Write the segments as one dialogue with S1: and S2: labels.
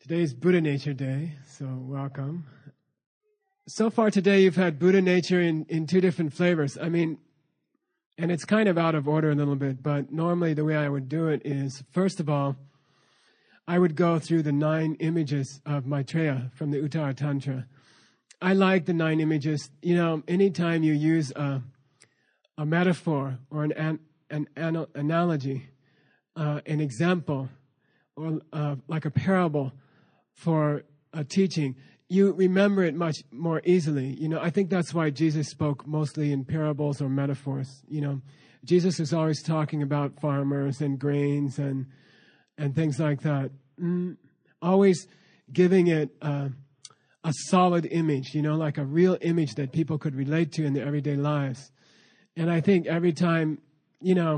S1: Today's Buddha Nature Day, so welcome. So far today you've had Buddha Nature in two different flavors. And it's kind of out of order a little bit, but normally the way I would do it is, first of all, I would go through the 9 images of Maitreya from the Uttara Tantra. I like the 9 images. You know, anytime you use a metaphor or an analogy, an example, or like a parable for a teaching, you remember it much more easily. You know, I think that's why Jesus spoke mostly in parables or metaphors. You know, Jesus was always talking about farmers and grains and things like that. Always giving it a solid image, you know, like a real image that people could relate to in their everyday lives. And I think every time, you know,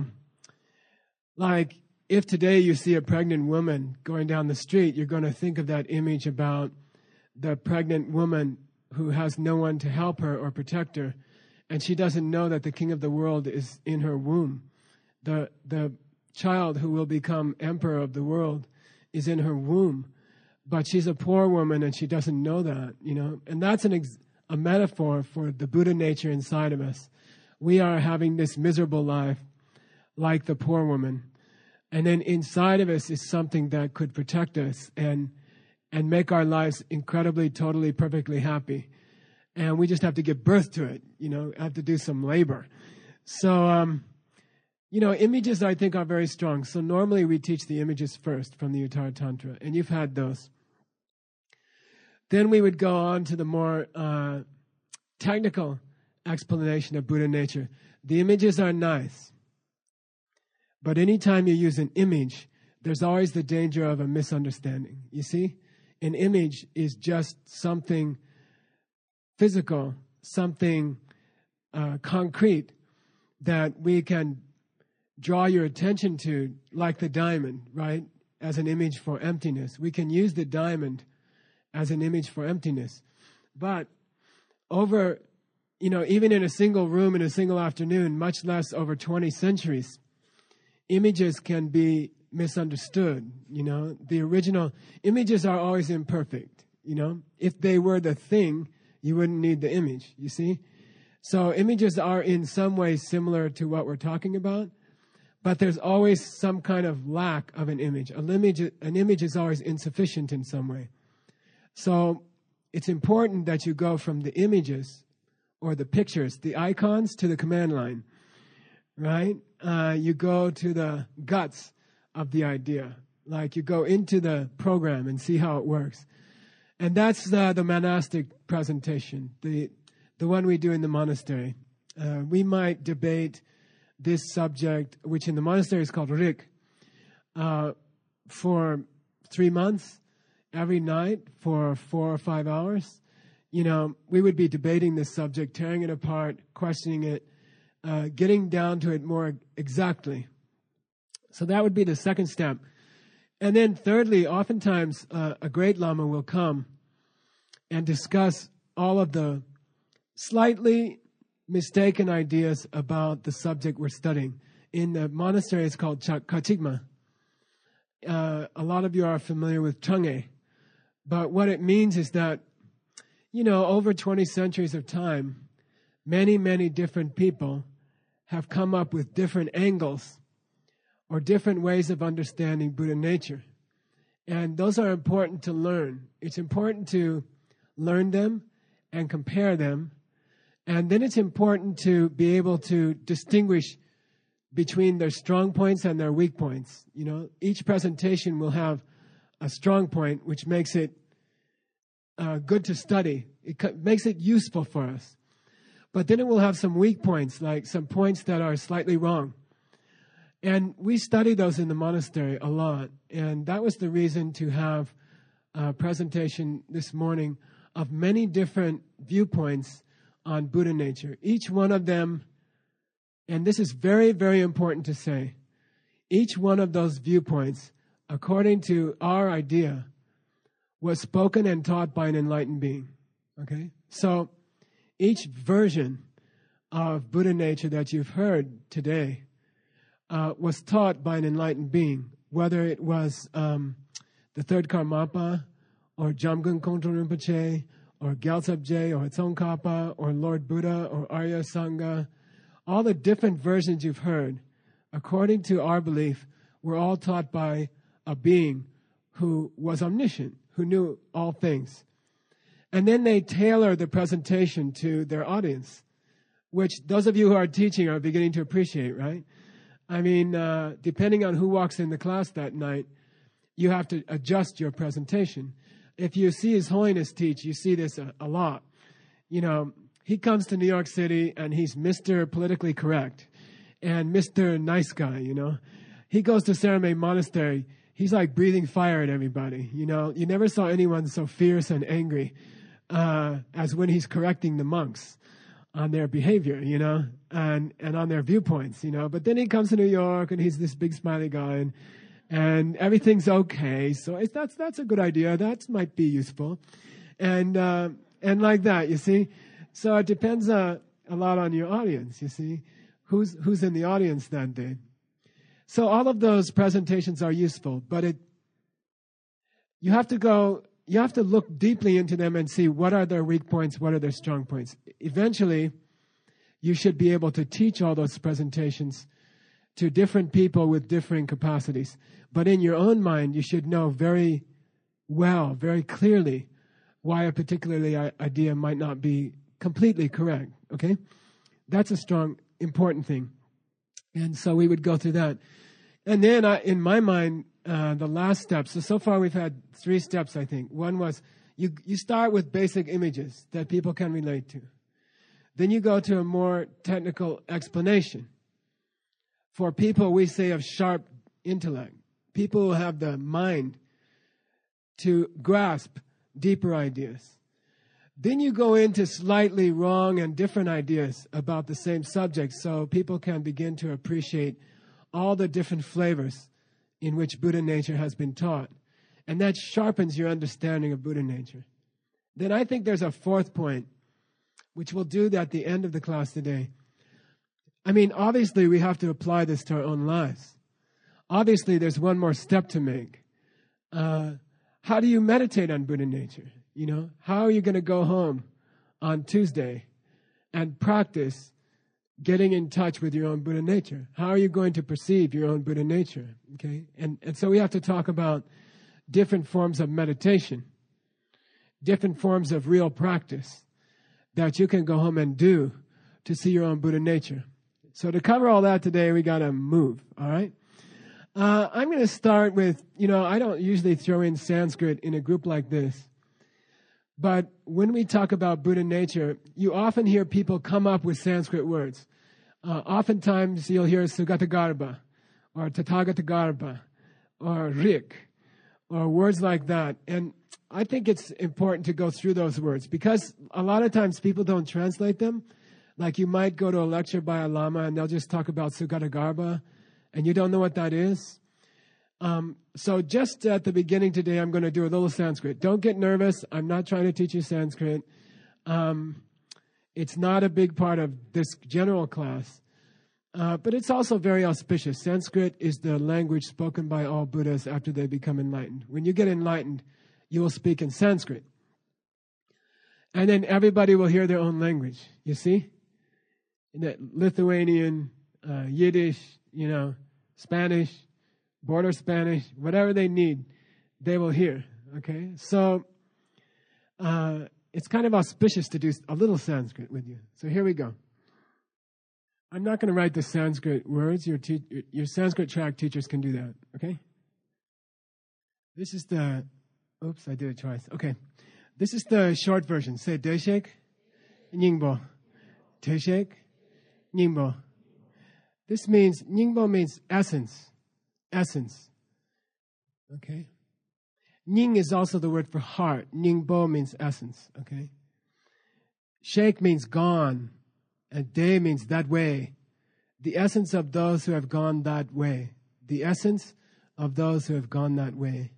S1: like if today you see a pregnant woman going down the street, you're going to think of that image about the pregnant woman who has no one to help her or protect her, and she doesn't know that the king of the world is in her womb. The child who will become emperor of the world is in her womb, but she's a poor woman and she doesn't know that, you know. And that's a metaphor for the Buddha nature inside of us. We are having this miserable life like the poor woman. And then inside of us is something that could protect us and make our lives incredibly, totally, perfectly happy. And we just have to give birth to it, you know, have to do some labor. So, you know, images I think are very strong. So normally we teach the images first from the Uttara Tantra, and you've had those. Then we would go on to the more technical explanation of Buddha nature. The images are nice. But anytime you use an image, there's always the danger of a misunderstanding. You see? An image is just something physical, something concrete that we can draw your attention to, like the diamond, right? As an image for emptiness. We can use the diamond as an image for emptiness. But over, you know, even in a single room in a single afternoon, much less over 20 centuries, images can be misunderstood, you know. The original images are always imperfect, you know. If they were the thing, you wouldn't need the image, you see. So images are in some ways similar to what we're talking about, but there's always some kind of lack of an image. An image is always insufficient in some way. So it's important that you go from the images or the pictures, the icons, to the command line, right? You go to the guts of the idea. Like you go into the program and see how it works. And that's the monastic presentation, the one we do in the monastery. We might debate this subject, which in the monastery is called Rik, for 3 months, every night for 4 or 5 hours. You know, we would be debating this subject, tearing it apart, questioning it, getting down to it more exactly. So that would be the second step. And then thirdly, oftentimes a great Lama will come and discuss all of the slightly mistaken ideas about the subject we're studying. In the monastery, it's called Kachigma. A lot of you are familiar with Chang'e. But what it means is that, you know, over 20 centuries of time, many, many different people have come up with different angles or different ways of understanding Buddha nature. And those are important to learn. It's important to learn them and compare them. And then it's important to be able to distinguish between their strong points and their weak points. You know, each presentation will have a strong point, which makes it good to study. It makes it useful for us. But then it will have some weak points, like some points that are slightly wrong. And we study those in the monastery a lot. And that was the reason to have a presentation this morning of many different viewpoints on Buddha nature. Each one of them, and this is very, very important to say, each one of those viewpoints, according to our idea, was spoken and taught by an enlightened being. Okay? So each version of Buddha nature that you've heard today was taught by an enlightened being, whether it was the third Karmapa or Jamgon Kongtrul Rinpoche, or Gyaltsab Je, or Tsongkhapa, or Lord Buddha, or Arya Sangha, all the different versions you've heard, according to our belief, were all taught by a being who was omniscient, who knew all things. And then they tailor the presentation to their audience, which those of you who are teaching are beginning to appreciate, right? I mean, depending on who walks in the class that night, you have to adjust your presentation. If you see His Holiness teach, you see this a lot. You know, he comes to New York City and he's Mr. Politically Correct and Mr. Nice Guy, you know. He goes to Saramay Monastery. He's like breathing fire at everybody, you know. You never saw anyone so fierce and angry as when he's correcting the monks on their behavior, you know, and on their viewpoints, you know. But then he comes to New York and he's this big smiley guy and everything's okay. So that's a good idea. That might be useful. And like that, you see. So it depends a lot on your audience, you see. Who's in the audience that day. So all of those presentations are useful, but you have to look deeply into them and see what are their weak points, what are their strong points. Eventually, you should be able to teach all those presentations to different people with differing capacities. But in your own mind, you should know very well, very clearly, why a particular idea might not be completely correct, okay? That's a strong, important thing. And so we would go through that. And then in my mind, the last step, so far we've had 3 steps, I think. One was you start with basic images that people can relate to. Then you go to a more technical explanation. For people, we say, of sharp intellect, people who have the mind to grasp deeper ideas. Then you go into slightly wrong and different ideas about the same subject so people can begin to appreciate all the different flavors in which Buddha nature has been taught. And that sharpens your understanding of Buddha nature. Then I think there's a 4th point, which we'll do at the end of the class today. I mean, obviously, we have to apply this to our own lives. Obviously, there's one more step to make. How do you meditate on Buddha nature? You know, how are you going to go home on Tuesday and practice getting in touch with your own Buddha nature? How are you going to perceive your own Buddha nature? Okay, and so we have to talk about different forms of meditation, different forms of real practice that you can go home and do to see your own Buddha nature. So to cover all that today, we got to move, all right? I'm going to start with, you know, I don't usually throw in Sanskrit in a group like this. But when we talk about Buddha nature, you often hear people come up with Sanskrit words. Oftentimes you'll hear Sugatagarbha, or Tathagatagarbha, or Rik, or words like that. And I think it's important to go through those words because a lot of times people don't translate them. Like you might go to a lecture by a lama and they'll just talk about Sugatagarbha and you don't know what that is. So just at the beginning today, I'm going to do a little Sanskrit. Don't get nervous. I'm not trying to teach you Sanskrit. It's not a big part of this general class. But it's also very auspicious. Sanskrit is the language spoken by all Buddhas after they become enlightened. When you get enlightened, you will speak in Sanskrit. And then everybody will hear their own language, you see? In that Lithuanian, Yiddish, you know, Spanish, border Spanish, whatever they need, they will hear, okay? So it's kind of auspicious to do a little Sanskrit with you. So here we go. I'm not going to write the Sanskrit words. Your Sanskrit track teachers can do that, okay? This is the, oops, I did it twice. Okay. This is the short version. Say Deshek, Nyingbo. Deshek, Nyingbo. This means, Nyingbo means essence. Essence. Okay? Nying is also the word for heart. Nyingbo means essence. Okay? Shek means gone. And De means that way. The essence of those who have gone that way. The essence of those who have gone that way.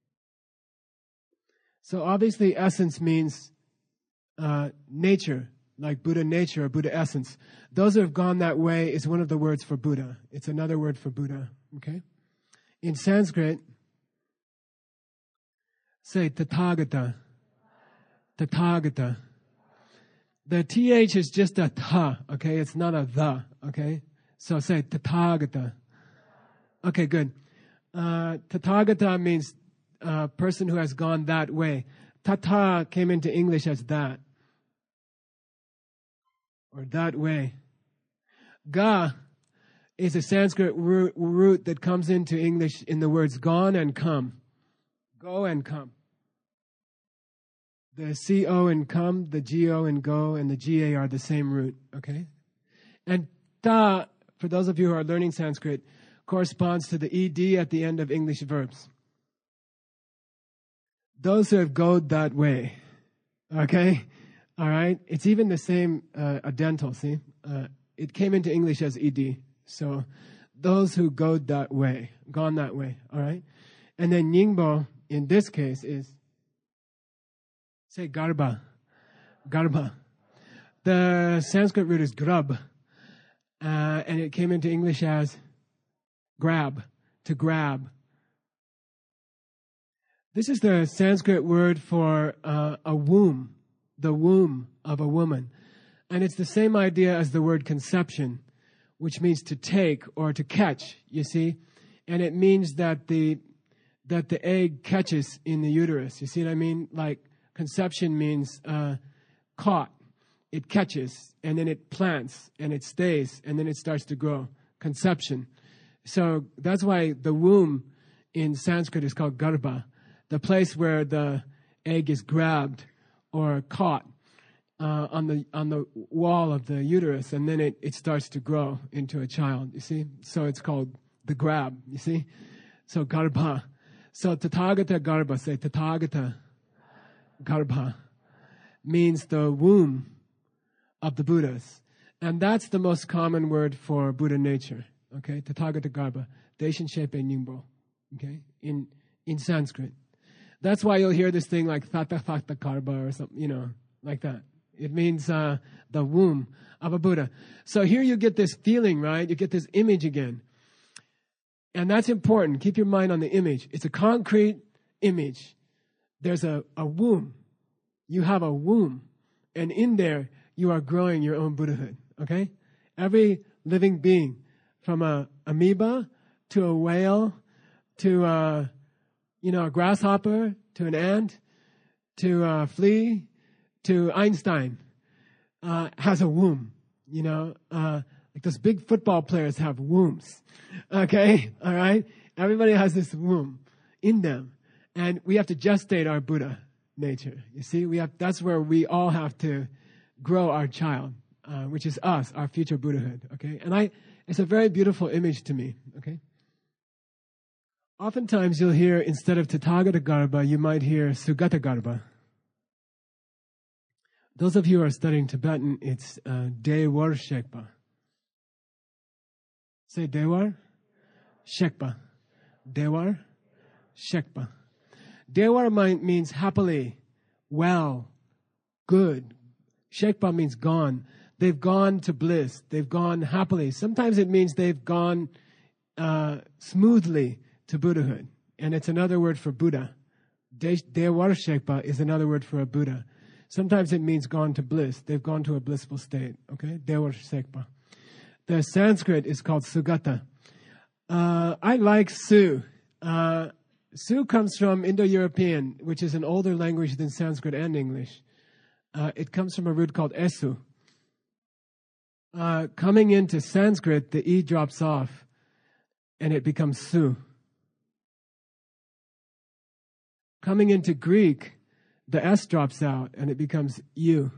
S1: So obviously essence means nature, like Buddha nature or Buddha essence. Those who have gone that way is one of the words for Buddha. It's another word for Buddha. Okay? In Sanskrit, Say Tathagata. Tathagata. The TH is just a tha, okay? It's not a the, okay? So say Tathagata. Okay, good. Tathagata means person who has gone that way. Tata came into English as that. Or that way. Ga is a Sanskrit root that comes into English in the words gone and come. Go and come. The C-O in come, the G-O in go, and the G-A are the same root, okay? And ta, for those of you who are learning Sanskrit, corresponds to the ed at the end of English verbs. Those who have gone that way, okay? All right? It's even the same adental, see? It came into English as ed. So those who go that way, gone that way, all right? And then Nyingbo, in this case, is, say garba, garba. The Sanskrit root is grub, and it came into English as grab, to grab. This is the Sanskrit word for a womb, the womb of a woman. And it's the same idea as the word conception, which means to take or to catch, you see? And it means that the egg catches in the uterus. You see what I mean? Like conception means caught. It catches, and then it plants, and it stays, and then it starts to grow. Conception. So that's why the womb in Sanskrit is called garbha, the place where the egg is grabbed or caught on the wall of the uterus, and then it starts to grow into a child, you see? So it's called the grab, you see? So garbha. So Tathagata garbha, say Tathagata garbha, means the womb of the Buddhas. And that's the most common word for Buddha nature, okay? Tathagata garbha, Deshin Shepe Nyingbo, okay? In Sanskrit. That's why you'll hear this thing like Thata Thata Garbha or something, you know, like that. It means the womb of a Buddha. So here you get this feeling, right? You get this image again. And that's important. Keep your mind on the image. It's a concrete image. There's a womb. You have a womb. And in there, you are growing your own Buddhahood, okay? Every living being, from a amoeba to a whale to a grasshopper to an ant to a flea to Einstein, has a womb, you know? Like those big football players have wombs, okay? All right? Everybody has this womb in them. And we have to gestate our Buddha nature. You see, that's where we all have to grow our child, which is us, our future Buddhahood, okay? And it's a very beautiful image to me, okay? Oftentimes you'll hear, instead of Tathagata garbha, you might hear Sugata garbha. Those of you who are studying Tibetan, it's Dewar Shekpa. Say Dewar Shekpa. Dewar Shekpa. Dewar means happily, well, good. Shekpa means gone. They've gone to bliss. They've gone happily. Sometimes it means they've gone smoothly to Buddhahood. And it's another word for Buddha. Dewar Shekpa is another word for a Buddha. Sometimes it means gone to bliss. They've gone to a blissful state. Okay? Dewar Shekpa. The Sanskrit is called Sugata. I like Su. Su comes from Indo-European, which is an older language than Sanskrit and English. It comes from a root called Esu. Coming into Sanskrit, the E drops off, and it becomes Su. Coming into Greek, the S drops out, and it becomes U.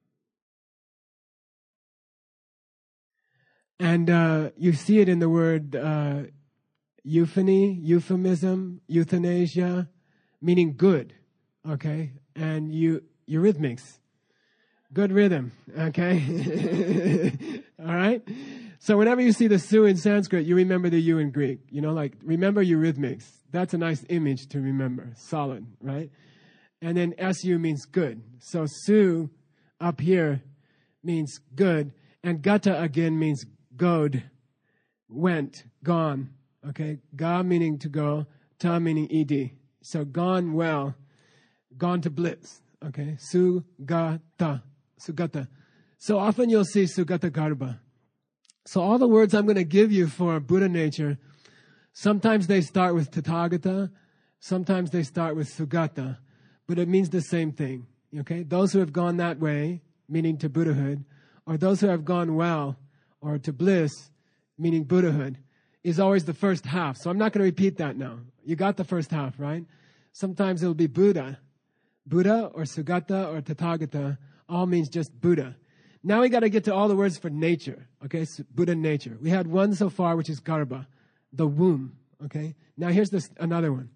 S1: And you see it in the word euphony, euphemism, euthanasia, meaning good, okay? And eurythmics, good rhythm, okay? All right? So whenever you see the Su in Sanskrit, you remember the U in Greek. You know, like, remember eurythmics. That's a nice image to remember, solid, right? And then SU means good. So Su up here means good. And Gata again means goed, went, gone. Okay, Ga meaning to go, Ta meaning ed. So gone well. gone to bliss. Okay, Sugata. Sugata. So often you'll see Sugata Garbha. So all the words I'm going to give you for Buddha nature, sometimes they start with Tathagata, sometimes they start with Sugata, but it means the same thing. Okay, those who have gone that way, meaning to Buddhahood, or those who have gone well, or to bliss, meaning Buddhahood, is always the first half. So I'm not going to repeat that now. You got the first half, right? Sometimes it'll be Buddha. Buddha or Sugata or Tathagata all means just Buddha. Now we got to get to all the words for nature, okay? So Buddha nature. We had one so far, which is Garbha, the womb, okay? Now here's another one.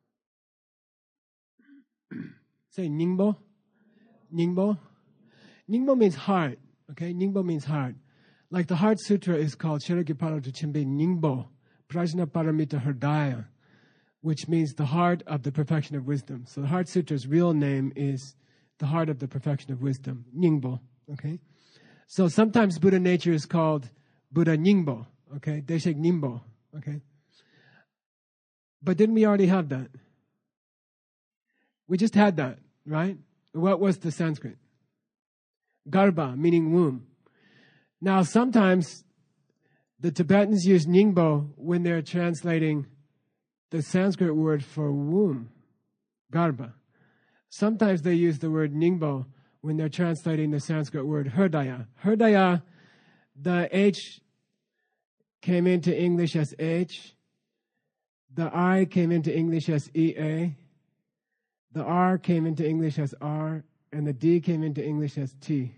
S1: Say Ningbo. Ningbo. Ningbo means heart, okay? Ningbo means heart. Like the Heart Sutra is called Shiragiparo Chimbe Ningbo, Prajna Paramita Hridaya, which means the heart of the perfection of wisdom. So the Heart Sutra's real name is the heart of the perfection of wisdom, Ningbo, okay? So sometimes Buddha nature is called Buddha Ningbo, okay? Deshek Ningbo, okay? But didn't we already have that? We just had that, right? What was the Sanskrit? Garbha, meaning womb. Now, sometimes the Tibetans use Ningbo when they're translating the Sanskrit word for womb, Garbha. Sometimes they use the word Ningbo when they're translating the Sanskrit word Hridaya. Hridaya, the H came into English as H. The I came into English as EA. The R came into English as R. And the D came into English as T.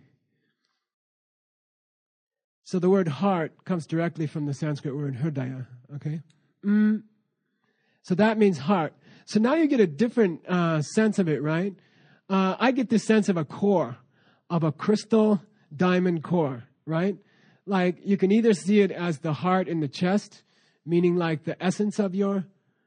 S1: So the word heart comes directly from the Sanskrit word Hridaya, okay? So that means heart. So now you get a different sense of it, right? I get this sense of a core, of a crystal diamond core, right? Like you can either see it as the heart in the chest, meaning like the essence of you.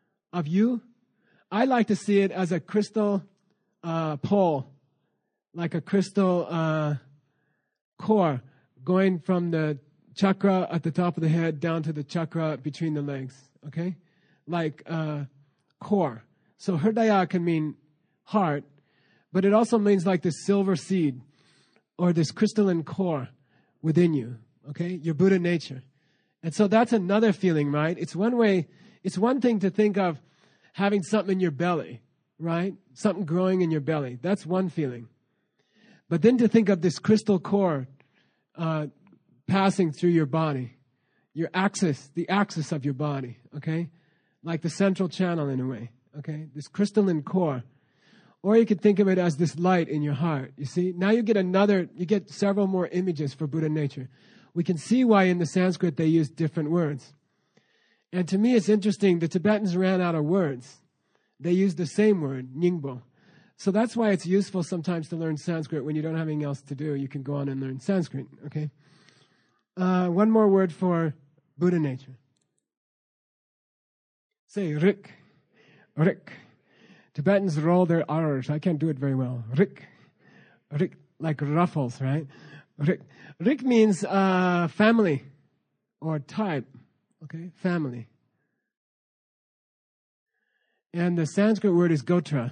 S1: I like to see it as a crystal pole, like a crystal core going from the chakra at the top of the head down to the chakra between the legs, okay? Like core. So Hridaya can mean heart, but it also means like this silver seed or this crystalline core within you, okay? Your Buddha nature. And so that's another feeling, right? It's one thing to think of having something in your belly, right? Something growing in your belly. That's one feeling. But then to think of this crystal core passing through your body, the axis of your body, okay? Like the central channel in a way, okay? This crystalline core. Or you could think of it as this light in your heart, you see? Now you get several more images for Buddha nature. We can see why in the Sanskrit they use different words. And to me it's interesting, the Tibetans ran out of words. They used the same word, Ningbo. So that's why it's useful sometimes to learn Sanskrit when you don't have anything else to do. You can go on and learn Sanskrit, okay? One more word for Buddha nature. Say Rik. Rik. Tibetans roll their R's. I can't do it very well. Rik. Rik, like ruffles, right? Rik. Rik means family or type, okay? Family. And the Sanskrit word is Gotra.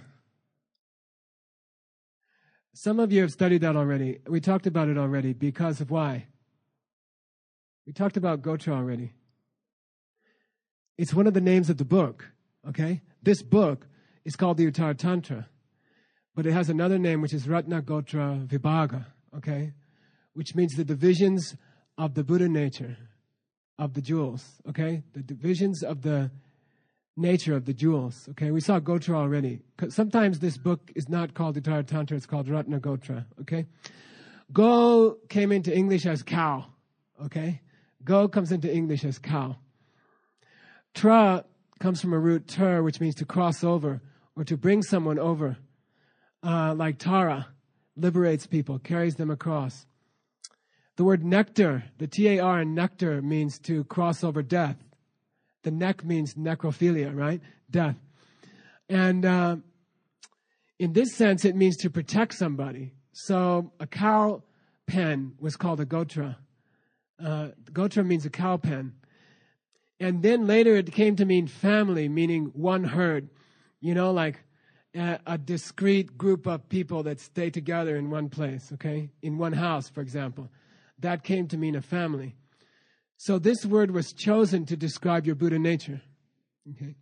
S1: Some of you have studied that already. We talked about it already because of why? We talked about Gotra already. It's one of the names of the book, okay? This book is called the Uttara Tantra, but it has another name which is Ratna Gotra Vibhaga, okay? Which means the divisions of the Buddha nature, of the jewels, okay? The divisions of the nature of the jewels, okay? We saw Gotra already. Sometimes this book is not called Uttara Tantra, it's called Ratna Gotra, okay? Go came into English as cow, okay? Go comes into English as cow. Tra comes from a root ter, which means to cross over or to bring someone over. Like Tara, liberates people, carries them across. The word nectar, the T-A-R in nectar means to cross over death. The neck means necrophilia, right? Death. And in this sense, it means to protect somebody. So a cow pen was called a gotra. Gotra means a cow pen. And then later it came to mean family, meaning one herd. You know, like a discrete group of people that stay together in one place, okay? In one house, for example. That came to mean a family. So this word was chosen to describe your Buddha nature, okay?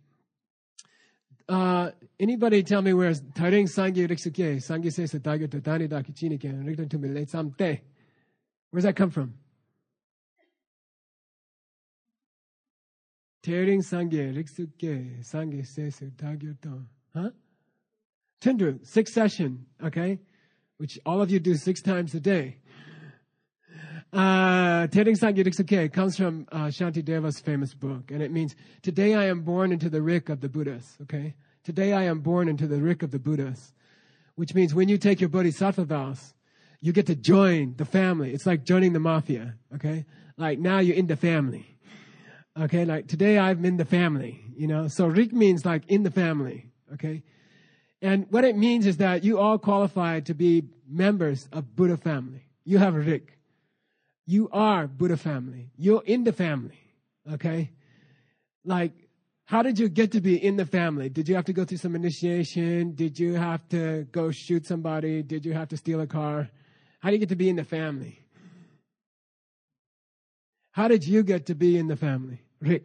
S1: Anybody tell me where Taring Sangye Riksuke, Sangye se Satagyo Totani Dakichinike, Rikton to Mile Samte? Where's that come from? Taring Sangye Riksuke, Sangye se Satagyo To. Huh? Tendru, 6th session, okay? Which all of you do 6 times a day. Tering Sangye Riksuke comes from Shantideva's famous book, and it means, today I am born into the Rik of the Buddhas, okay? Today I am born into the Rik of the Buddhas, which means when you take your bodhisattva vows, you get to join the family. It's like joining the mafia, okay? Like now you're in the family, okay? Like today I'm in the family, you know? So Rik means like in the family, okay? And what it means is that you all qualify to be members of Buddha family. You have a Rik. You are Buddha family. You're in the family, okay? Like, how did you get to be in the family? Did you have to go through some initiation? Did you have to go shoot somebody? Did you have to steal a car? How do you get to be in the family? How did you get to be in the family? Rik.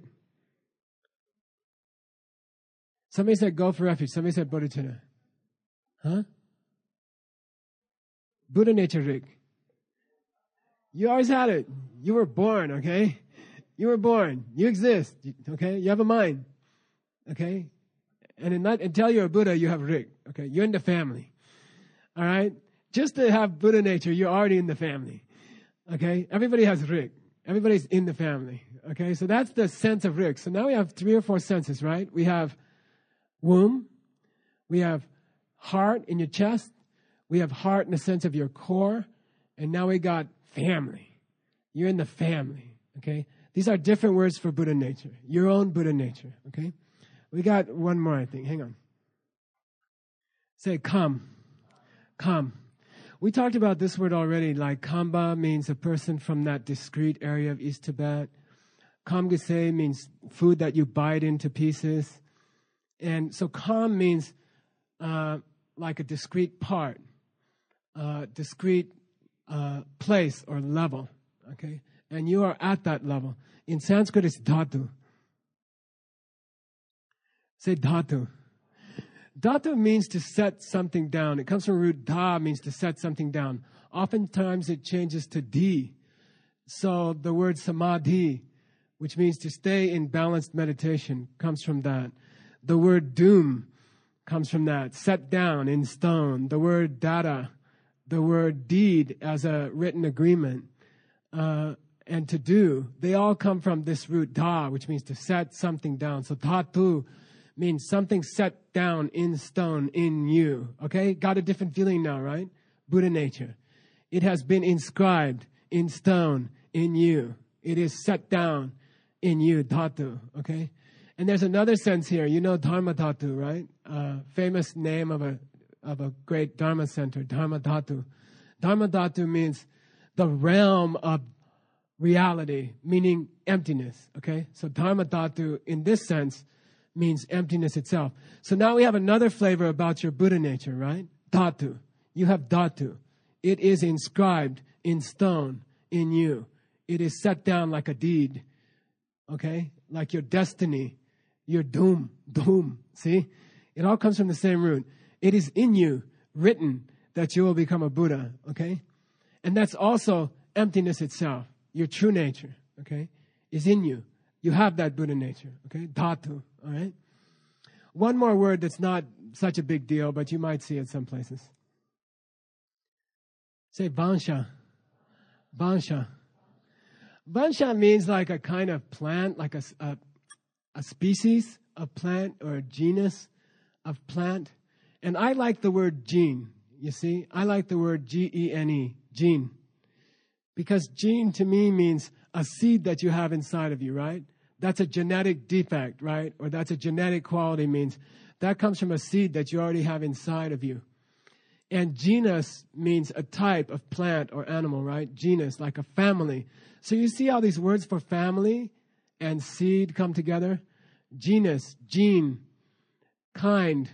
S1: Somebody said go for refuge. Somebody said bodhicitta. Huh? Buddha nature, Rik. You always had it. You were born, okay? You were born. You exist, okay? You have a mind, okay? And until you're a Buddha, you have Rik, okay? You're in the family, all right? Just to have Buddha nature, you're already in the family, okay? Everybody has Rik. Everybody's in the family, okay? So that's the sense of Rik. So now we have 3 or 4 senses, right? We have womb. We have heart in your chest. We have heart in the sense of your core. And now we got family. You're in the family, okay? These are different words for Buddha nature. Your own Buddha nature, okay? We got one more, I think. Hang on. Say, come. Come. We talked about this word already, like Kamba means a person from that discrete area of East Tibet. Kamgase means food that you bite into pieces. And so kam means like a discrete part, discrete place or level, okay? And you are at that level. In Sanskrit, it's dhatu. Say dhatu. Dhatu means to set something down. It comes from root dha, means to set something down. Oftentimes it changes to di. So the word samadhi, which means to stay in balanced meditation, comes from that. The word doom comes from that. Set down in stone. The word dada, the word deed as a written agreement, and to do, they all come from this root dha, which means to set something down. So dhatu means something set down in stone in you. Okay? Got a different feeling now, right? Buddha nature. It has been inscribed in stone in you. It is set down in you, dhatu. Okay? And there's another sense here. You know Dharma Dhatu, right? Famous name of a great Dharma center, Dharma Dhatu. Dharma Dhatu means the realm of reality, meaning emptiness, okay? So Dharma Dhatu, in this sense, means emptiness itself. So now we have another flavor about your Buddha nature, right? Dhatu. You have Dhatu. It is inscribed in stone in you. It is set down like a deed, okay? Like your destiny, your doom. See? It all comes from the same root. It is in you, written, that you will become a Buddha, okay? And that's also emptiness itself. Your true nature, okay, is in you. You have that Buddha nature, okay? Dhatu, all right? One more word that's not such a big deal, but you might see it some places. Say bansha. Bansha. Bansha means like a kind of plant, like a species of plant or a genus of plant. And I like the word gene, you see? I like the word G-E-N-E, gene. Because gene to me means a seed that you have inside of you, right? That's a genetic defect, right? Or that's a genetic quality, means that comes from a seed that you already have inside of you. And genus means a type of plant or animal, right? Genus, like a family. So you see how these words for family and seed come together? Genus, gene, kind,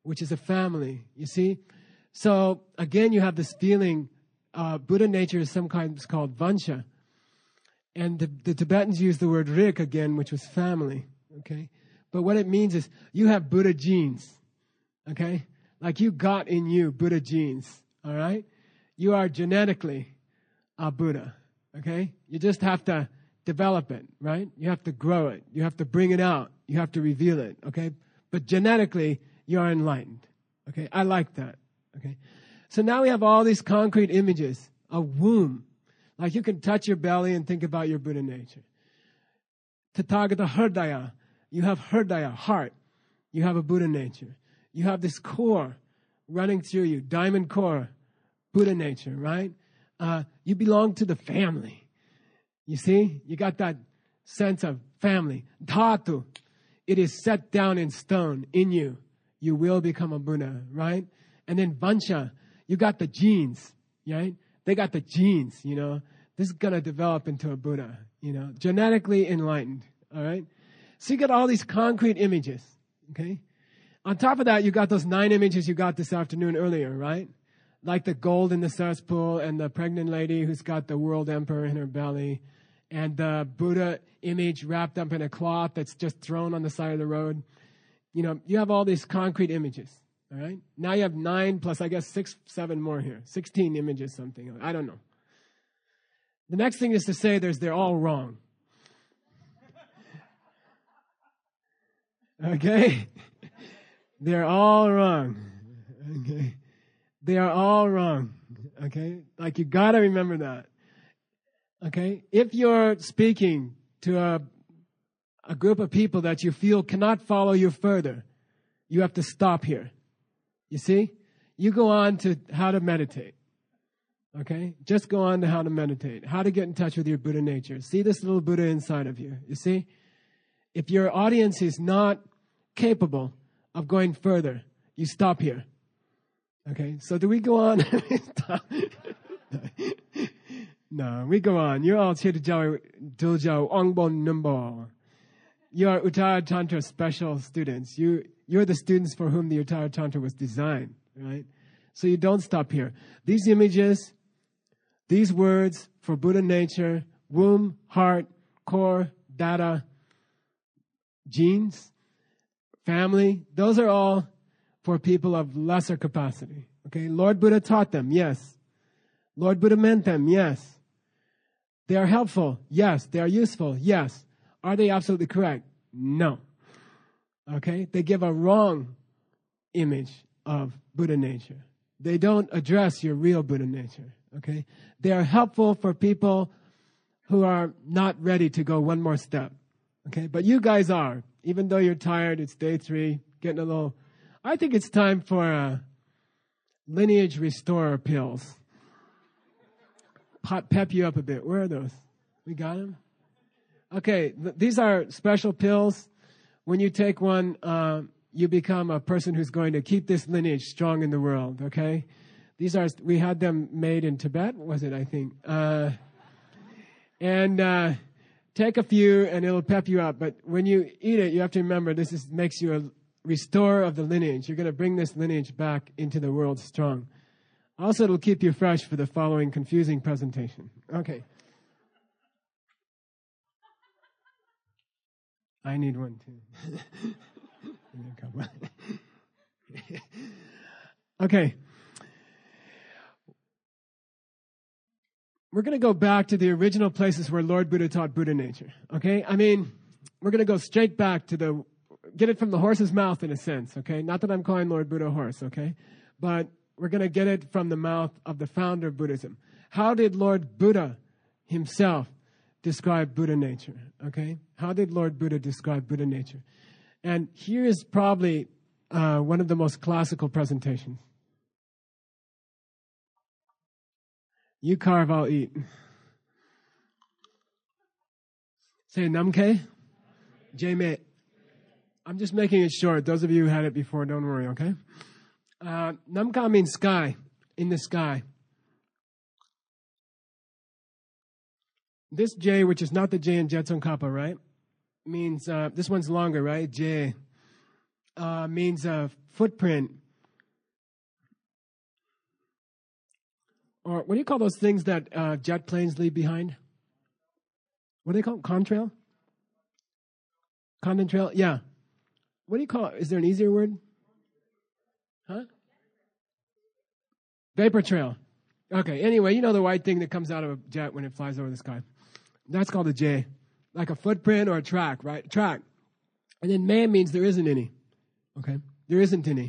S1: which is a family. You see? So again, you have this feeling, Buddha nature is sometimes called vansha. And the Tibetans use the word rik again, which was family. Okay? But what it means is you have Buddha genes. Okay? Like you got in you Buddha genes. All right? You are genetically a Buddha. Okay? You just have to develop it, right? You have to grow it. You have to bring it out. You have to reveal it. Okay? But genetically, you are enlightened. Okay? I like that. Okay? So now we have all these concrete images. A womb. Like you can touch your belly and think about your Buddha nature. Tathagata Hridaya. You have Hridaya, heart. You have a Buddha nature. You have this core running through you, diamond core, Buddha nature, right? You belong to the family. You see? You got that sense of family. Dhatu. It is set down in stone in you. You will become a Buddha, right? And then Vansha. You got the genes, right? They got the genes, you know. This is going to develop into a Buddha, you know. Genetically enlightened, all right? So you got all these concrete images, okay? On top of that, you got those 9 images you got this afternoon earlier, right? Like the gold in the cesspool and the pregnant lady who's got the world emperor in her belly and the Buddha image wrapped up in a cloth that's just thrown on the side of the road. You know, you have all these concrete images, all right? Now you have 9 plus, I guess, 6, 7 more here. 16 images, something. I don't know. The next thing is to say they're all wrong. Okay? They're all wrong. Okay? They are all wrong. Okay? Like you got to remember that. Okay? If you're speaking to a group of people that you feel cannot follow you further, you have to stop here. You see? You go on to how to meditate. Okay? Just go on to how to meditate. How to get in touch with your Buddha nature. See this little Buddha inside of you. You see? If your audience is not capable of going further, you stop here. Okay? So do we go on? No, we go on. You're all Chitujao Ongbon Numbo. You are Uttara Tantra special students. You're the students for whom the Uttara Tantra was designed, right? So you don't stop here. These images, these words for Buddha nature, womb, heart, core, data, genes, family, those are all for people of lesser capacity. Okay, Lord Buddha taught them, yes. Lord Buddha meant them, yes. They are helpful, yes. They are useful, yes. Are they absolutely correct? No. Okay, they give a wrong image of Buddha nature. They don't address your real Buddha nature. Okay, they are helpful for people who are not ready to go one more step. Okay, but you guys are. Even though you're tired, it's day 3, getting a little. I think it's time for lineage restorer pills. Pep you up a bit. Where are those? We got them? Okay, these are special pills. When you take one, you become a person who's going to keep this lineage strong in the world, okay? We had them made in Tibet, was it, I think? And take a few and it'll pep you up. But when you eat it, you have to remember this makes you a restorer of the lineage. You're going to bring this lineage back into the world strong. Also, it'll keep you fresh for the following confusing presentation. Okay. I need one too. Okay. We're going to go back to the original places where Lord Buddha taught Buddha nature. Okay? I mean, we're going to go straight back to get it from the horse's mouth in a sense. Okay? Not that I'm calling Lord Buddha a horse. Okay? But we're going to get it from the mouth of the founder of Buddhism. How did Lord Buddha himself describe Buddha nature? Okay? How did Lord Buddha describe Buddha nature? And here is probably one of the most classical presentations. You carve, I'll eat. Say Namke? Jme. I'm just making it short. Those of you who had it before, don't worry, okay? Namka means sky, in the sky. This J, which is not the J in Jetson Kappa, right? Means, this one's longer, right? J means footprint, or what do you call those things that jet planes leave behind? What do they call it? Contrail? Contrail? Yeah. What do you call it? Is there an easier word? Huh? Vapor trail. Okay, anyway, you know the white thing that comes out of a jet when it flies over the sky. That's called a J. Like a footprint or a track, right? Track. And then man means there isn't any. Okay? There isn't any.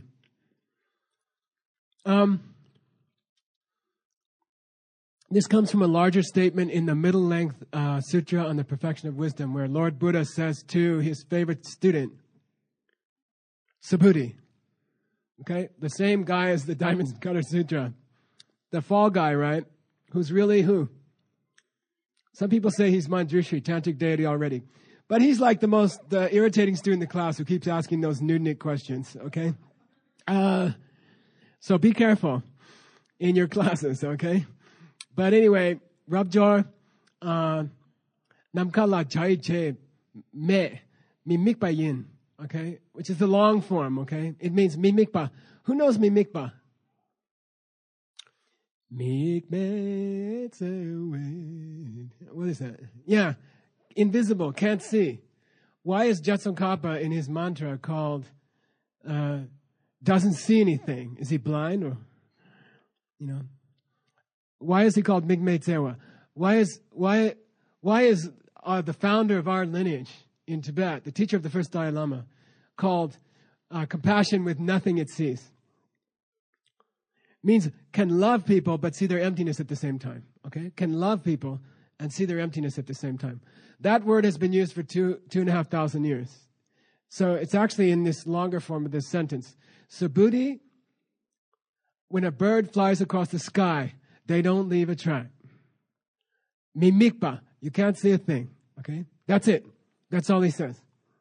S1: This comes from a larger statement in the Middle Length Sutra on the Perfection of Wisdom, where Lord Buddha says to his favorite student, Subhuti, okay, the same guy as the Diamond Cutter Sutra, the fall guy, right? Who's really who? Some people say he's Manjushri, tantric deity already. But he's like the irritating student in the class who keeps asking those nudnik questions, okay? So be careful in your classes, okay? But anyway, Rabjor, Namkala Chai Che Me, Mimikpa Yin, okay? Which is the long form, okay? It means Mimikpa. Who knows Mimikpa? What is that? Yeah, invisible, can't see. Why is Jetsun in his mantra called doesn't see anything? Is he blind or, you know? Why is he called Migme Tsewa? Why is the founder of our lineage in Tibet, the teacher of the first Dalai Lama, called compassion with nothing it sees? Means can love people but see their emptiness at the same time. Okay? Can love people and see their emptiness at the same time. That word has been used for 2,500 years. So it's actually in this longer form of this sentence. Subhuti, when a bird flies across the sky, they don't leave a track. Mimikpa, you can't see a thing. Okay? That's it. That's all he says.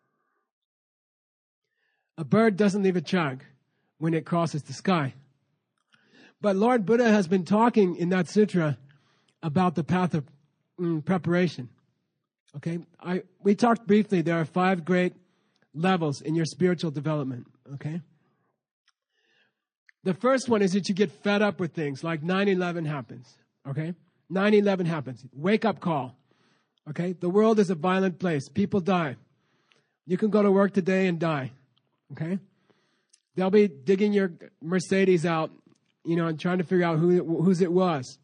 S1: A bird doesn't leave a track when it crosses the sky. But Lord Buddha has been talking in that sutra about the path of preparation. Okay? We talked briefly, there are 5 great levels in your spiritual development. Okay? The first one is that you get fed up with things, like 9/11 happens. Okay? 9/11 happens. Wake up call. Okay? The world is a violent place. People die. You can go to work today and die. Okay? They'll be digging your Mercedes out, you know, and trying to figure out whose it was.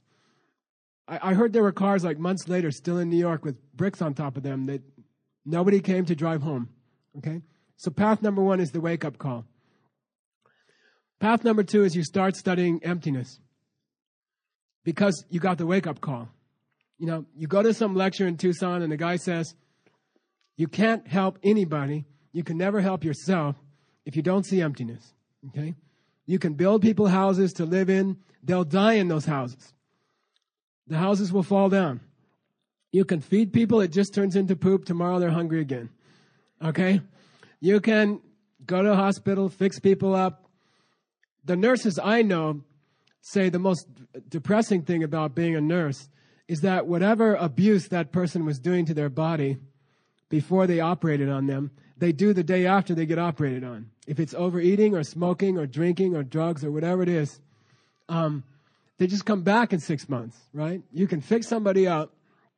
S1: I heard there were cars like months later still in New York with bricks on top of them that nobody came to drive home. Okay? So path number 1 is the wake-up call. Path number 2 is you start studying emptiness because you got the wake-up call. You know, you go to some lecture in Tucson and the guy says, you can't help anybody. You can never help yourself if you don't see emptiness. Okay? You can build people houses to live in. They'll die in those houses. The houses will fall down. You can feed people. It just turns into poop. Tomorrow they're hungry again. Okay? You can go to a hospital, fix people up. The nurses I know say the most depressing thing about being a nurse is that whatever abuse that person was doing to their body before they operated on them, they do the day after they get operated on. If it's overeating or smoking or drinking or drugs or whatever it is, they just come back in 6 months, right? You can fix somebody up.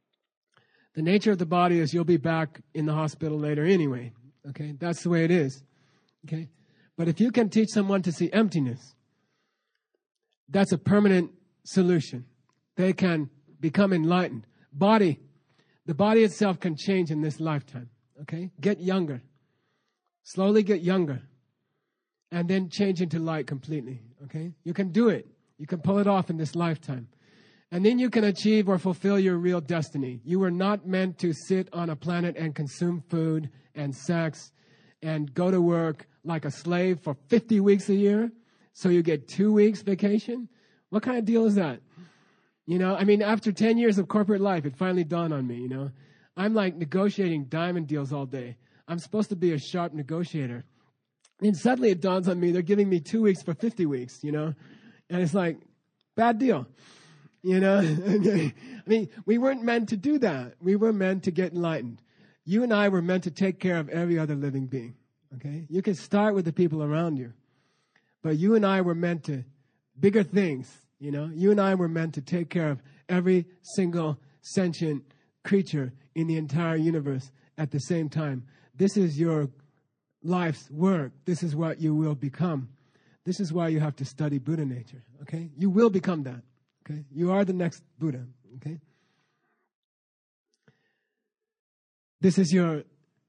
S1: The nature of the body is you'll be back in the hospital later anyway, okay? That's the way it is, okay? But if you can teach someone to see emptiness, that's a permanent solution. They can become enlightened. The body itself can change in this lifetime, okay? Get younger. Slowly get younger. And then change into light completely, okay? You can do it. You can pull it off in this lifetime. And then you can achieve or fulfill your real destiny. You were not meant to sit on a planet and consume food and sex and go to work like a slave for 50 weeks a year so you get 2 weeks vacation. What kind of deal is that? You know, I mean, after 10 years of corporate life, it finally dawned on me, you know. I'm like negotiating diamond deals all day. I'm supposed to be a sharp negotiator. And suddenly it dawns on me, they're giving me 2 weeks for 50 weeks, you know. And it's like, bad deal, you know. I mean, we weren't meant to do that. We were meant to get enlightened. You and I were meant to take care of every other living being, okay? You can start with the people around you. But you and I were meant to, bigger things, You and I were meant to take care of every single sentient creature in the entire universe at the same time. This is your life's work. This is what you will become. This is why you have to study Buddha nature, okay? You will become that, okay? You are the next Buddha, okay? This is your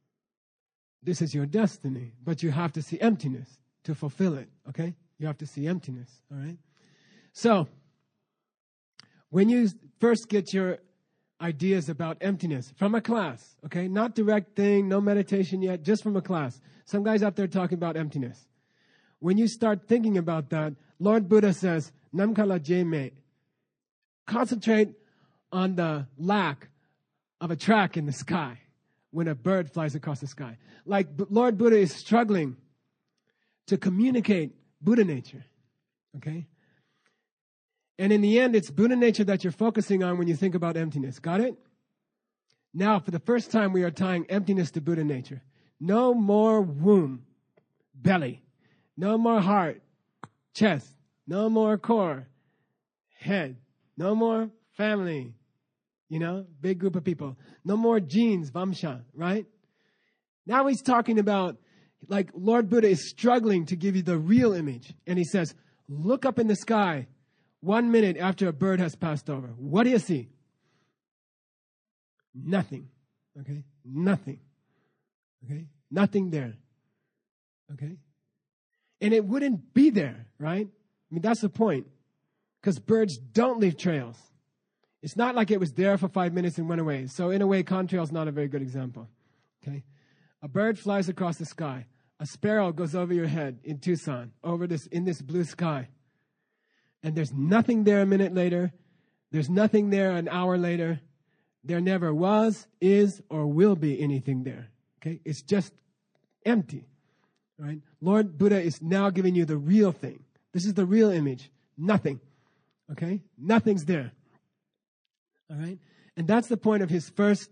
S1: destiny, but you have to see emptiness to fulfill it, okay? You have to see emptiness, all right? So, when you first get your ideas about emptiness from a class, okay? Not direct thing, no meditation yet, just from a class. Some guys out there talking about emptiness. When you start thinking about that, Lord Buddha says, Namkala Jeme, concentrate on the lack of a track in the sky when a bird flies across the sky. Like Lord Buddha is struggling to communicate Buddha nature, okay? And in the end, it's Buddha nature that you're focusing on when you think about emptiness. Got it? Now, for the first time, we are tying emptiness to Buddha nature. No more womb, belly. No more heart, chest. No more core, head. No more family, big group of people. No more genes, vamsha, right? Now he's talking about, like Lord Buddha is struggling to give you the real image. And he says, look up in the sky 1 minute after a bird has passed over. What do you see? Nothing, okay? Nothing, okay? Nothing there, okay? And it wouldn't be there, right? I mean, that's the point. Because birds don't leave trails. It's not like it was there for 5 minutes and went away. So in a way, contrail's not a very good example. Okay? A bird flies across the sky. A sparrow goes over your head in Tucson, in this blue sky. And there's nothing there a minute later. There's nothing there an hour later. There never was, is, or will be anything there. Okay? It's just empty. Right? Lord Buddha is now giving you the real thing. This is the real image. Nothing. Okay? Nothing's there. All right? And that's the point of this first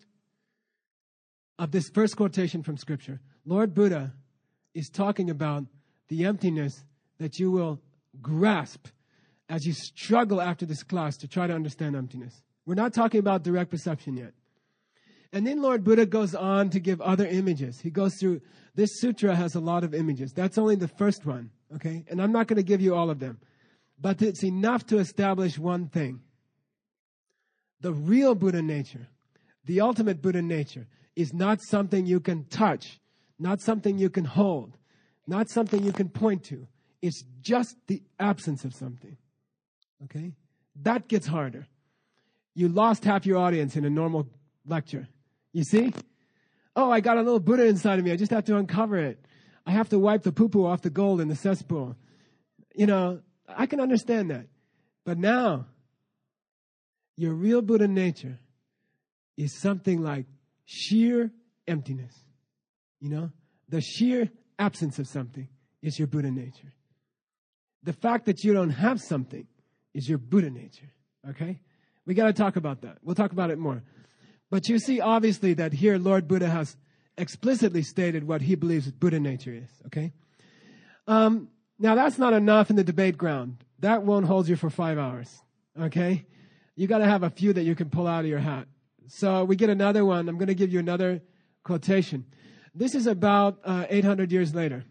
S1: quotation from Scripture. Lord Buddha is talking about the emptiness that you will grasp as you struggle after this class to try to understand emptiness. We're not talking about direct perception yet. And then Lord Buddha goes on to give other images. He goes through, this sutra has a lot of images. That's only the first one, okay? And I'm not going to give you all of them. But it's enough to establish one thing. The real Buddha nature, the ultimate Buddha nature, is not something you can touch, not something you can hold, not something you can point to. It's just the absence of something, okay? That gets harder. You lost half your audience in a normal lecture. You see? Oh, I got a little Buddha inside of me. I just have to uncover it. I have to wipe the poo-poo off the gold in the cesspool. I can understand that. But now, your real Buddha nature is something like sheer emptiness. The sheer absence of something is your Buddha nature. The fact that you don't have something is your Buddha nature. Okay? We got to talk about that. We'll talk about it more. But you see, obviously, that here Lord Buddha has explicitly stated what he believes Buddha nature is, okay? Now, that's not enough in the debate ground. That won't hold you for 5 hours, okay? You got to have a few that you can pull out of your hat. So we get another one. I'm going to give you another quotation. This is about 800 years later.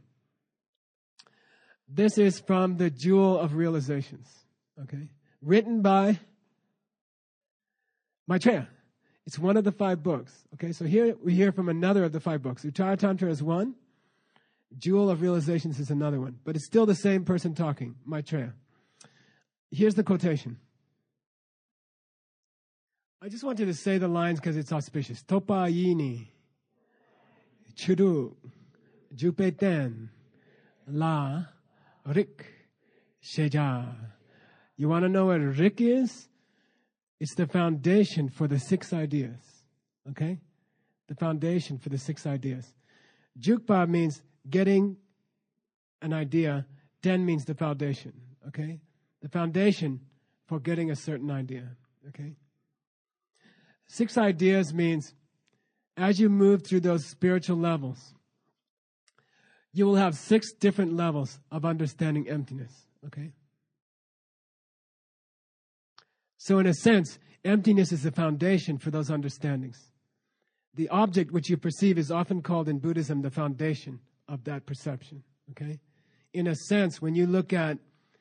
S1: This is from the Jewel of Realizations, okay? Written by Maitreya. It's one of the 5 books. Okay, so here we hear from another of the 5 books. Uttara Tantra is one. Jewel of Realizations is another one. But it's still the same person talking, Maitreya. Here's the quotation. I just want you to say the lines because it's auspicious. Topa yini, churu, jupeten, la, rik, sheja. You want to know what rik is? It's the foundation for the 6 ideas, okay? The foundation for the 6 ideas. Jukpa means getting an idea. Den means the foundation, okay? The foundation for getting a certain idea, okay? 6 ideas means as you move through those spiritual levels, you will have 6 different levels of understanding emptiness, okay? So in a sense, emptiness is the foundation for those understandings. The object which you perceive is often called in Buddhism the foundation of that perception, okay? In a sense, when you look at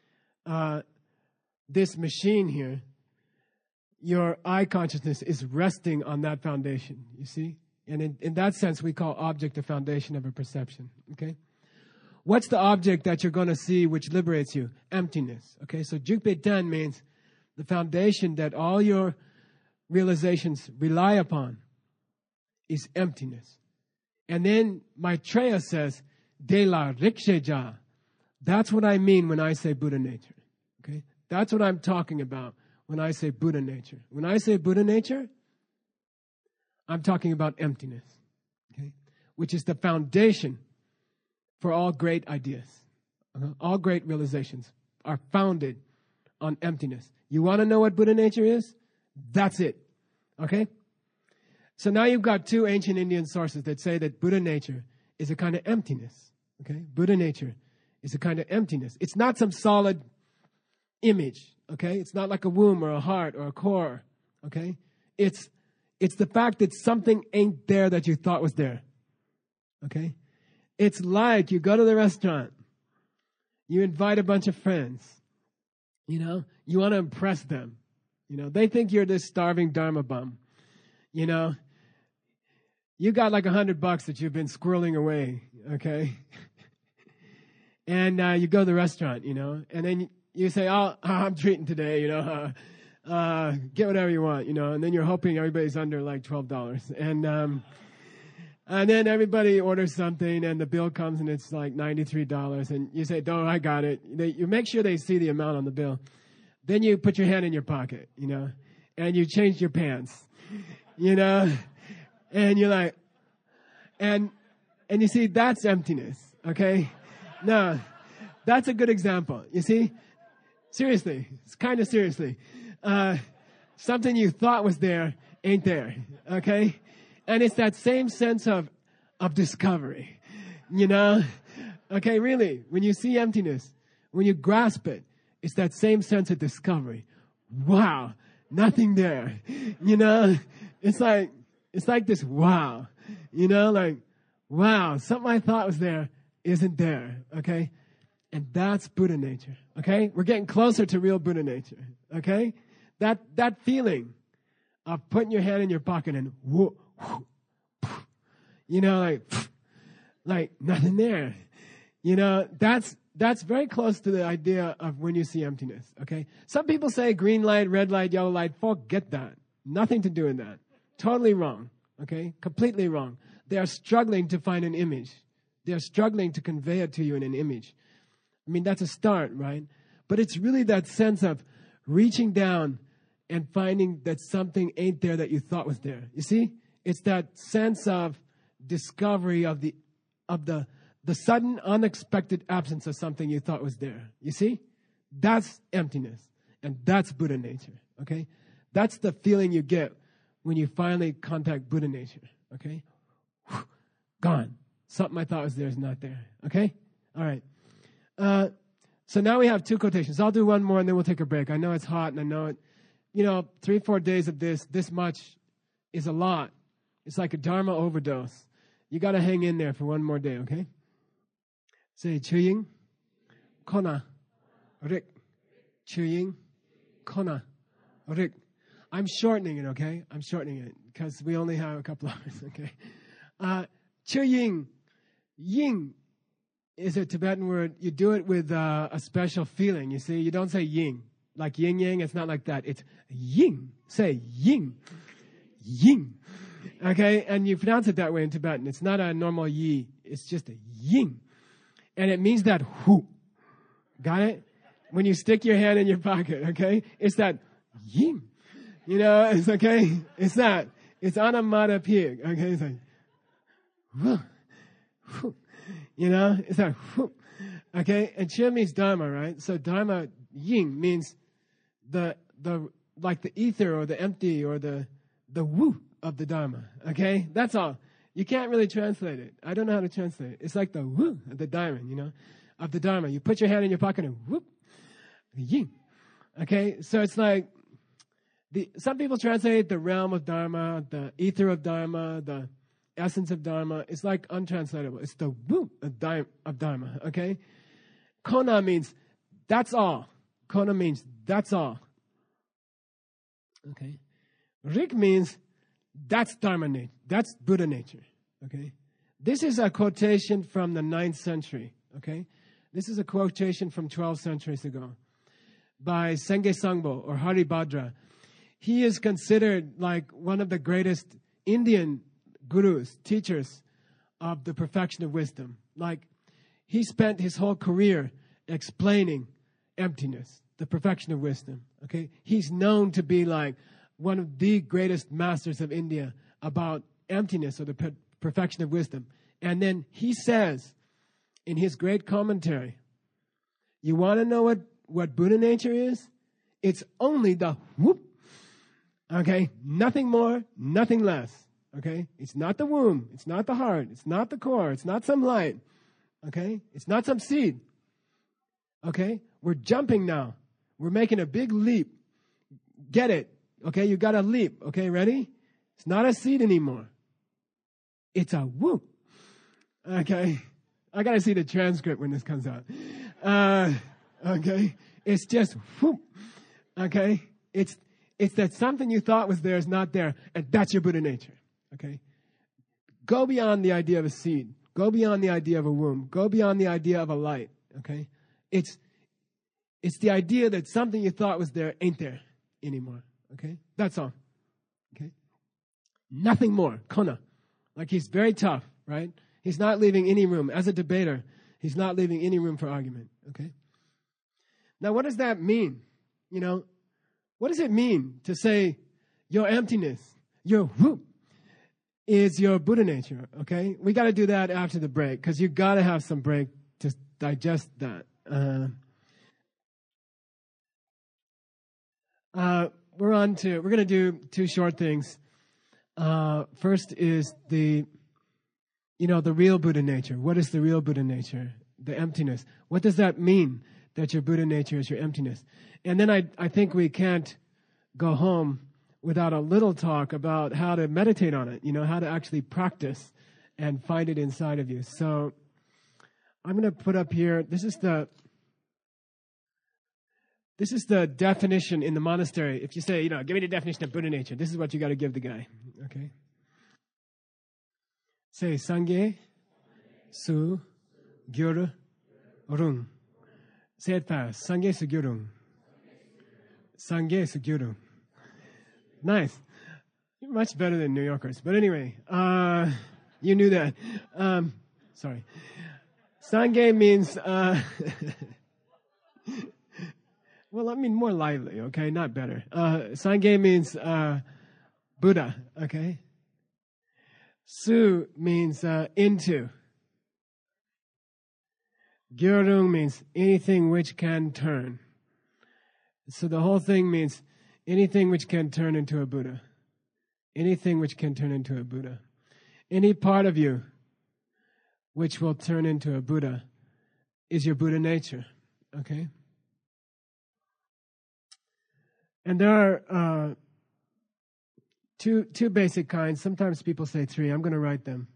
S1: this machine here, your eye consciousness is resting on that foundation, you see? And in that sense, we call object the foundation of a perception, okay? What's the object that you're going to see which liberates you? Emptiness, okay? So Jukpe Ten means the foundation that all your realizations rely upon is emptiness. And then Maitreya says, De la riksheja. That's what I mean when I say Buddha nature, okay? That's what I'm talking about when I say Buddha nature. When I say Buddha nature, I'm talking about emptiness, okay? Which is the foundation for all great ideas. All great realizations are founded on emptiness. You want to know what Buddha nature is? That's it, okay? So now you've got 2 ancient Indian sources that say that Buddha nature is a kind of emptiness, okay? Buddha nature is a kind of emptiness. It's not some solid image, okay? It's not like a womb or a heart or a core, okay? It's the fact that something ain't there that you thought was there, okay? It's like you go to the restaurant, you invite a bunch of friends, you know, you want to impress them. You know, they think you're this starving Dharma bum, you know. You got like $100 that you've been squirreling away, okay? And you go to the restaurant, you know, and then you say, oh, I'm treating today, you know, get whatever you want, you know, and then you're hoping everybody's under like $12. And then everybody orders something and the bill comes and it's like $93 and you say, oh, I got it. You make sure they see the amount on the bill. Then you put your hand in your pocket, you know, and you change your pants, you know, and you're like, and you see, that's emptiness, okay? No, that's a good example. You see, seriously, it's kind of seriously. Something you thought was there ain't there, okay? And it's that same sense of discovery, you know? Okay, really, when you see emptiness, when you grasp it, it's that same sense of discovery. Wow, nothing there, you know? It's like this wow, you know, like, wow, something I thought was there isn't there, okay? And that's Buddha nature, okay? We're getting closer to real Buddha nature, okay? That feeling of putting your hand in your pocket and whoa, you know, like nothing there. You know, that's very close to the idea of when you see emptiness, okay? Some people say green light, red light, yellow light. Forget that. Nothing to do with that. Totally wrong, okay? Completely wrong. They are struggling to find an image. They are struggling to convey it to you in an image. I mean, that's a start, right? But it's really that sense of reaching down and finding that something ain't there that you thought was there. You see? It's that sense of discovery of the sudden, unexpected absence of something you thought was there. You see? That's emptiness. And that's Buddha nature. Okay? That's the feeling you get when you finally contact Buddha nature. Okay? Gone. Something I thought was there is not there. Okay? All right. So now we have 2 quotations. I'll do one more and then we'll take a break. I know it's hot and I know it, 3-4 days of this much is a lot. It's like a Dharma overdose. You got to hang in there for one more day, okay? Say, Chuying, Kona, Rik. Chuying, Kona, Rik. I'm shortening it, okay? I'm shortening it because we only have a couple hours, okay? Chuying, Ying is a Tibetan word. You do it with a special feeling, you see? You don't say Ying. Like yin yang, it's not like that. It's Ying. Say Ying. Ying. Okay, and you pronounce it that way in Tibetan. It's not a normal yi. It's just a ying. And it means that hu. Got it? When you stick your hand in your pocket, okay? It's that ying. It's okay? It's that. It's anamata pig. Okay, it's like, whoo, whoo. It's that whoo. Okay, and Chia means Dharma, right? So Dharma, ying, means the like the ether or the empty or the woo of the Dharma, okay? That's all. You can't really translate it. I don't know how to translate it. It's like the woo of the diamond, of the Dharma. You put your hand in your pocket and whoop, yin. Okay, so it's like, some people translate the realm of Dharma, the ether of Dharma, the essence of Dharma. It's like untranslatable. It's the woo of Dharma, okay? Kona means that's all. Kona means that's all. Okay? Rik means that's Dharma nature. That's Buddha nature. Okay? This is a quotation from the 9th century. Okay? This is a quotation from 12 centuries ago by Senge Sangbo or Haribhadra. He is considered like one of the greatest Indian gurus, teachers of the perfection of wisdom. Like, he spent his whole career explaining emptiness, the perfection of wisdom. Okay? He's known to be like one of the greatest masters of India about emptiness or the perfection of wisdom. And then he says in his great commentary, you want to know what Buddha nature is? It's only the whoop. Okay? Nothing more, nothing less. Okay? It's not the womb. It's not the heart. It's not the core. It's not some light. Okay? It's not some seed. Okay? We're jumping now. We're making a big leap. Get it? Okay? You got to leap. Okay? Ready? It's not a seed anymore. It's a whoop. Okay? I got to see the transcript when this comes out. Okay? It's just whoop. Okay? It's that something you thought was there is not there, and that's your Buddha nature. Okay? Go beyond the idea of a seed. Go beyond the idea of a womb. Go beyond the idea of a light. Okay? It's the idea that something you thought was there ain't there anymore. Okay? That's all. Okay? Nothing more. Kona. Like, he's very tough, right? He's not leaving any room. As a debater, he's not leaving any room for argument. Okay? Now, what does that mean? What does it mean to say your emptiness, your whoop, is your Buddha nature? Okay? We got to do that after the break, because you got to have some break to digest that. We're going to do two short things. First is the real Buddha nature. What is the real Buddha nature? The emptiness. What does that mean, that your Buddha nature is your emptiness? And then I think we can't go home without a little talk about how to meditate on it, how to actually practice and find it inside of you. So I'm going to put up here, this is the definition in the monastery. If you say, give me the definition of Buddha nature, this is what you got to give the guy. Okay? Say, Sangye, Su, Gyur, Rung. Say it fast. Sangye, Su, Gyur, Rung. Sangye, Su, Gyur, Rung. Nice. You're much better than New Yorkers. But anyway, you knew that. Sorry. Sangye means... well, I mean more lively, okay? Not better. Sangye means Buddha, okay? Su means into. Gyurung means anything which can turn. So the whole thing means anything which can turn into a Buddha. Anything which can turn into a Buddha. Any part of you which will turn into a Buddha is your Buddha nature, okay? And there are two basic kinds. Sometimes people say three. I'm going to write them.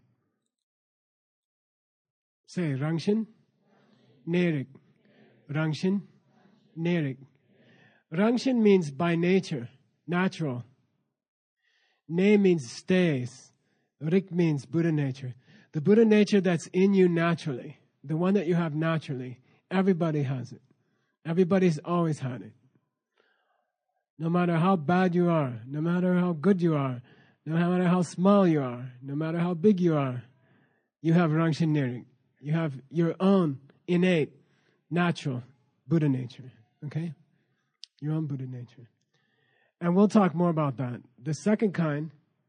S1: Say Rangshin, Nerik. Rangshin, Nerik. Rangshin means by nature, natural. Ne means stays. Rik means Buddha nature. The Buddha nature that's in you naturally, the one that you have naturally, everybody has it. Everybody's always had it. No matter how bad you are, no matter how good you are, no matter how small you are, no matter how big you are, you have Rangshin Nerik. You have your own innate, natural Buddha nature. Okay? Your own Buddha nature. And we'll talk more about that. The second kind,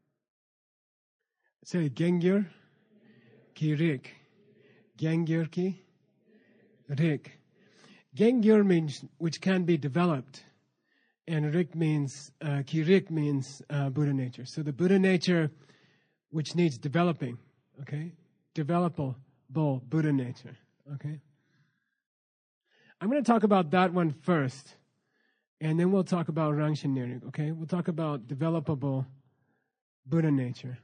S1: say Gengyur ki Rik. Gengyur ki Rik. Gengyur means which can be developed. And Rik means, ki Rik means Buddha nature. So the Buddha nature which needs developing, okay? Developable Buddha nature, okay? I'm going to talk about that one first, and then we'll talk about Rangshin Niruk, okay? We'll talk about developable Buddha nature.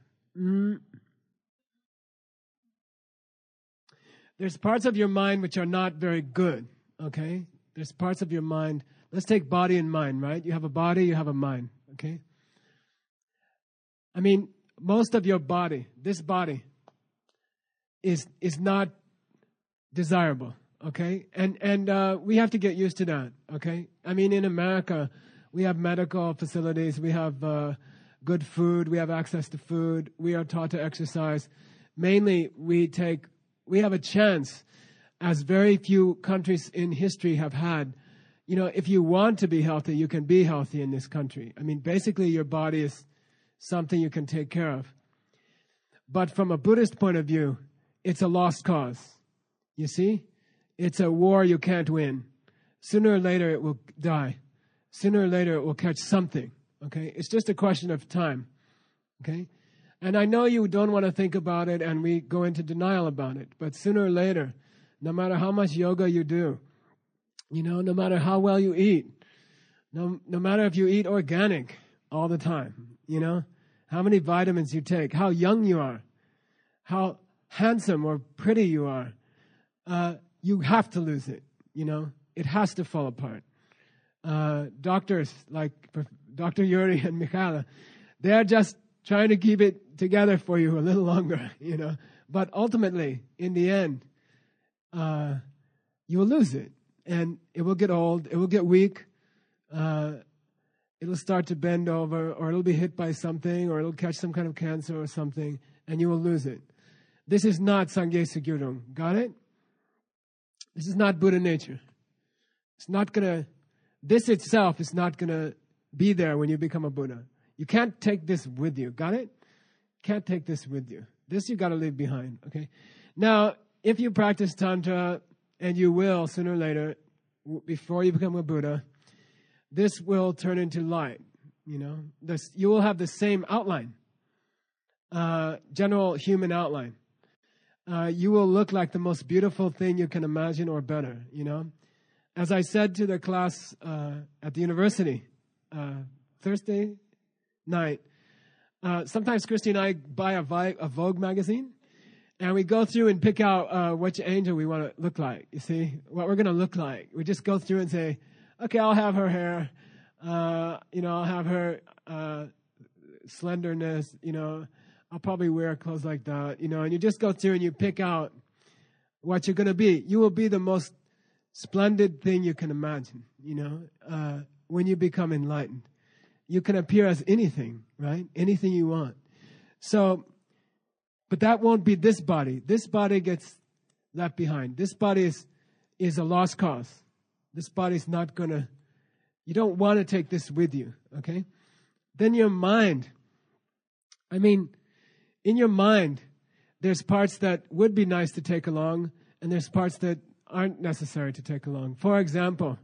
S1: There's parts of your mind which are not very good, okay? There's parts of your mind. Let's take body and mind, right? You have a body, you have a mind, okay? I mean, most of your body, this body, is not desirable, okay? And we have to get used to that, okay? I mean, in America, we have medical facilities, we have good food, we have access to food, we are taught to exercise. Mainly, we have a chance, as very few countries in history have had. You know, if you want to be healthy, you can be healthy in this country. I mean, basically, your body is something you can take care of. But from a Buddhist point of view, it's a lost cause. You see? It's a war you can't win. Sooner or later, it will die. Sooner or later, it will catch something. Okay? It's just a question of time. Okay? And I know you don't want to think about it, and we go into denial about it. But sooner or later, no matter how much yoga you do, you know, no matter how well you eat, no matter if you eat organic all the time, you know, how many vitamins you take, how young you are, how handsome or pretty you are, you have to lose it, you know. It has to fall apart. Doctors like Dr. Yuri and Mikhaila, they're just trying to keep it together for you a little longer, you know. But ultimately, in the end, you will lose it. And it will get old, it will get weak, it'll start to bend over, or it'll be hit by something, or it'll catch some kind of cancer or something, and you will lose it. This is not Sangye Sugyurung. Got it? This is not Buddha nature. It's not gonna, this itself is not gonna be there when you become a Buddha. You can't take this with you. Got it? Can't take this with you. This you gotta leave behind, okay? Now, if you practice Tantra, and you will, sooner or later, before you become a Buddha, this will turn into light, you know. You will have the same outline, general human outline. You will look like the most beautiful thing you can imagine or better, you know. As I said to the class at the university Thursday night, sometimes Christy and I buy a Vogue magazine, and we go through and pick out which angel we want to look like, you see, what we're going to look like. We just go through and say, okay, I'll have her hair, you know, I'll have her slenderness, you know, I'll probably wear clothes like that, you know, and you just go through and you pick out what you're going to be. You will be the most splendid thing you can imagine, you know, when you become enlightened. You can appear as anything, right? Anything you want. So, but that won't be this body. This body gets left behind. This body is a lost cause. This body's not gonna, you don't want to take this with you, okay? Then your mind. I mean, in your mind, there's parts that would be nice to take along, and there's parts that aren't necessary to take along. For example,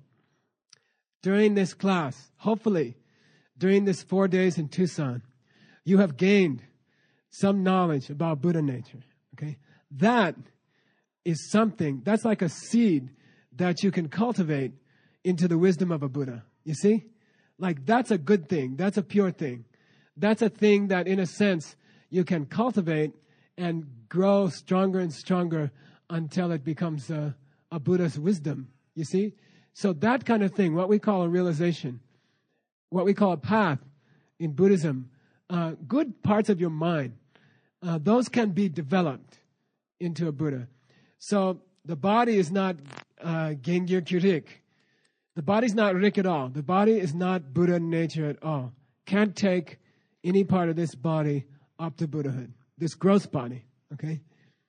S1: during this class, hopefully, during this 4 days in Tucson, you have gained some knowledge about Buddha nature, okay? That is something, that's like a seed that you can cultivate into the wisdom of a Buddha, you see? Like, that's a good thing. That's a pure thing. That's a thing that, in a sense, you can cultivate and grow stronger and stronger until it becomes a Buddha's wisdom, you see? So that kind of thing, what we call a realization, what we call a path in Buddhism, good parts of your mind, those can be developed into a Buddha. So the body is not Gengyur Kyurik. The body's not Rik at all. The body is not Buddha nature at all. Can't take any part of this body up to Buddhahood, this gross body, okay?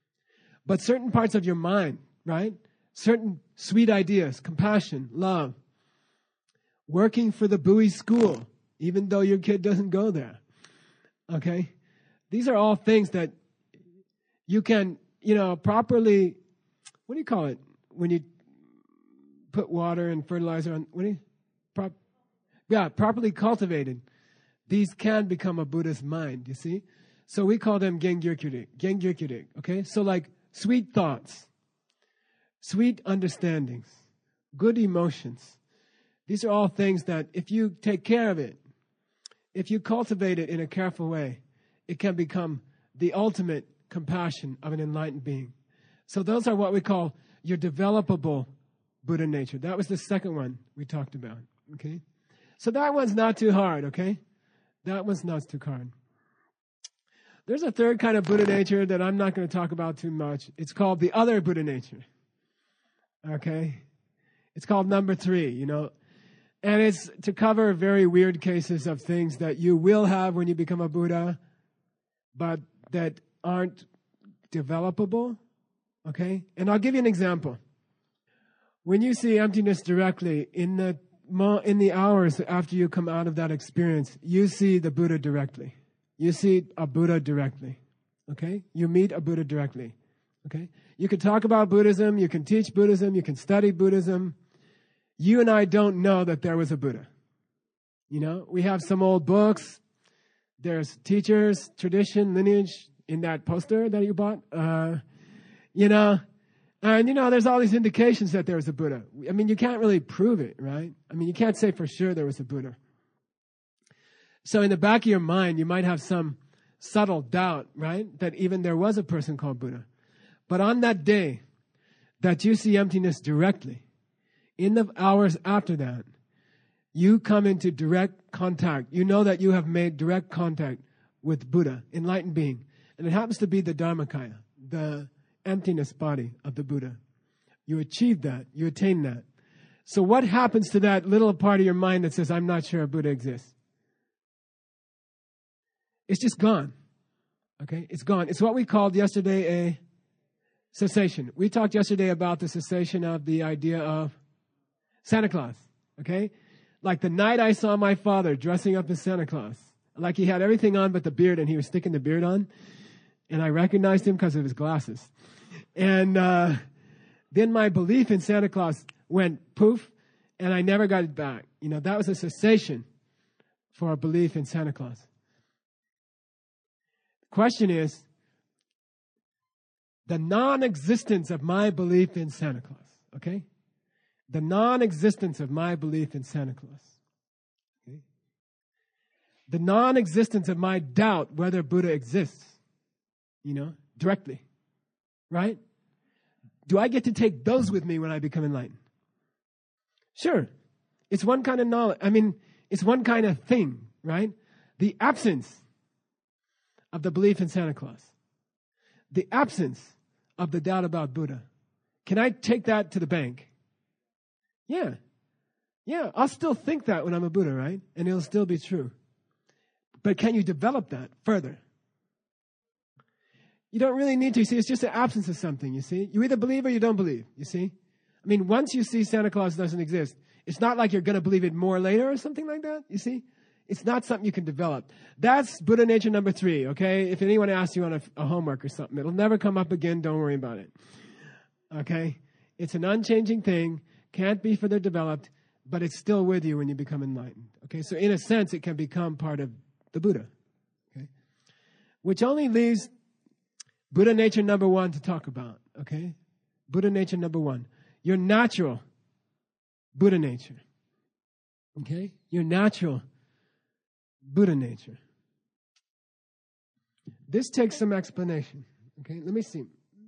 S1: But certain parts of your mind, right? Certain sweet ideas, compassion, love, working for the Bowie School, even though your kid doesn't go there, okay? These are all things that you can, you know, properly, what do you call it? When you put water and fertilizer on, properly cultivated. These can become a Buddha's mind, you see? So we call them Gengyukyurik. Okay? So like sweet thoughts, sweet understandings, good emotions. These are all things that if you take care of it, if you cultivate it in a careful way, it can become the ultimate compassion of an enlightened being. So those are what we call your developable Buddha nature. That was the second one we talked about. Okay? So that one's not too hard, okay? That one's not too hard. There's a third kind of Buddha nature that I'm not going to talk about too much. It's called the other Buddha nature. Okay? It's called number 3, And it's to cover very weird cases of things that you will have when you become a Buddha, but that aren't developable. Okay? And I'll give you an example. When you see emptiness directly, in the hours after you come out of that experience, you see the Buddha directly. You see a Buddha directly. Okay? You meet a Buddha directly. Okay? You can talk about Buddhism, you can teach Buddhism, you can study Buddhism. You and I don't know that there was a Buddha. We have some old books. There's teachers, tradition, lineage in that poster that you bought. And, there's all these indications that there was a Buddha. I mean, you can't really prove it, right? I mean, you can't say for sure there was a Buddha. So in the back of your mind, you might have some subtle doubt, right? That even there was a person called Buddha. But on that day that you see emptiness directly, in the hours after that, you come into direct contact. You know that you have made direct contact with Buddha, enlightened being. And it happens to be the Dharmakaya, the emptiness body of the Buddha. You achieve that. You attain that. So what happens to that little part of your mind that says, I'm not sure a Buddha exists? It's just gone. Okay? It's gone. It's what we called yesterday a cessation. We talked yesterday about the cessation of the idea of Santa Claus. Okay? Like the night I saw my father dressing up as Santa Claus. Like he had everything on but the beard, and he was sticking the beard on. And I recognized him because of his glasses. And then my belief in Santa Claus went poof, and I never got it back. That was a cessation for a belief in Santa Claus. The question is, the non-existence of my belief in Santa Claus, okay? The non-existence of my belief in Santa Claus. Okay? The non-existence of my doubt whether Buddha exists. Directly. Right? Do I get to take those with me when I become enlightened? Sure. It's one kind of knowledge. I mean, it's one kind of thing, right? The absence of the belief in Santa Claus. The absence of the doubt about Buddha. Can I take that to the bank? Yeah. Yeah, I'll still think that when I'm a Buddha, right? And it'll still be true. But can you develop that further? You don't really need to. You see, it's just the absence of something, you see. You either believe or you don't believe, you see. I mean, once you see Santa Claus doesn't exist, it's not like you're going to believe it more later or something like that, you see. It's not something you can develop. That's Buddha nature number 3, okay? If anyone asks you on a homework or something, it'll never come up again. Don't worry about it, okay? It's an unchanging thing, can't be further developed, but it's still with you when you become enlightened, okay? So in a sense, it can become part of the Buddha, okay? Which only leaves Buddha nature number 1 to talk about, okay? Buddha nature number 1. Your natural Buddha nature, okay? Your natural Buddha nature. This takes some explanation, okay? Let me see.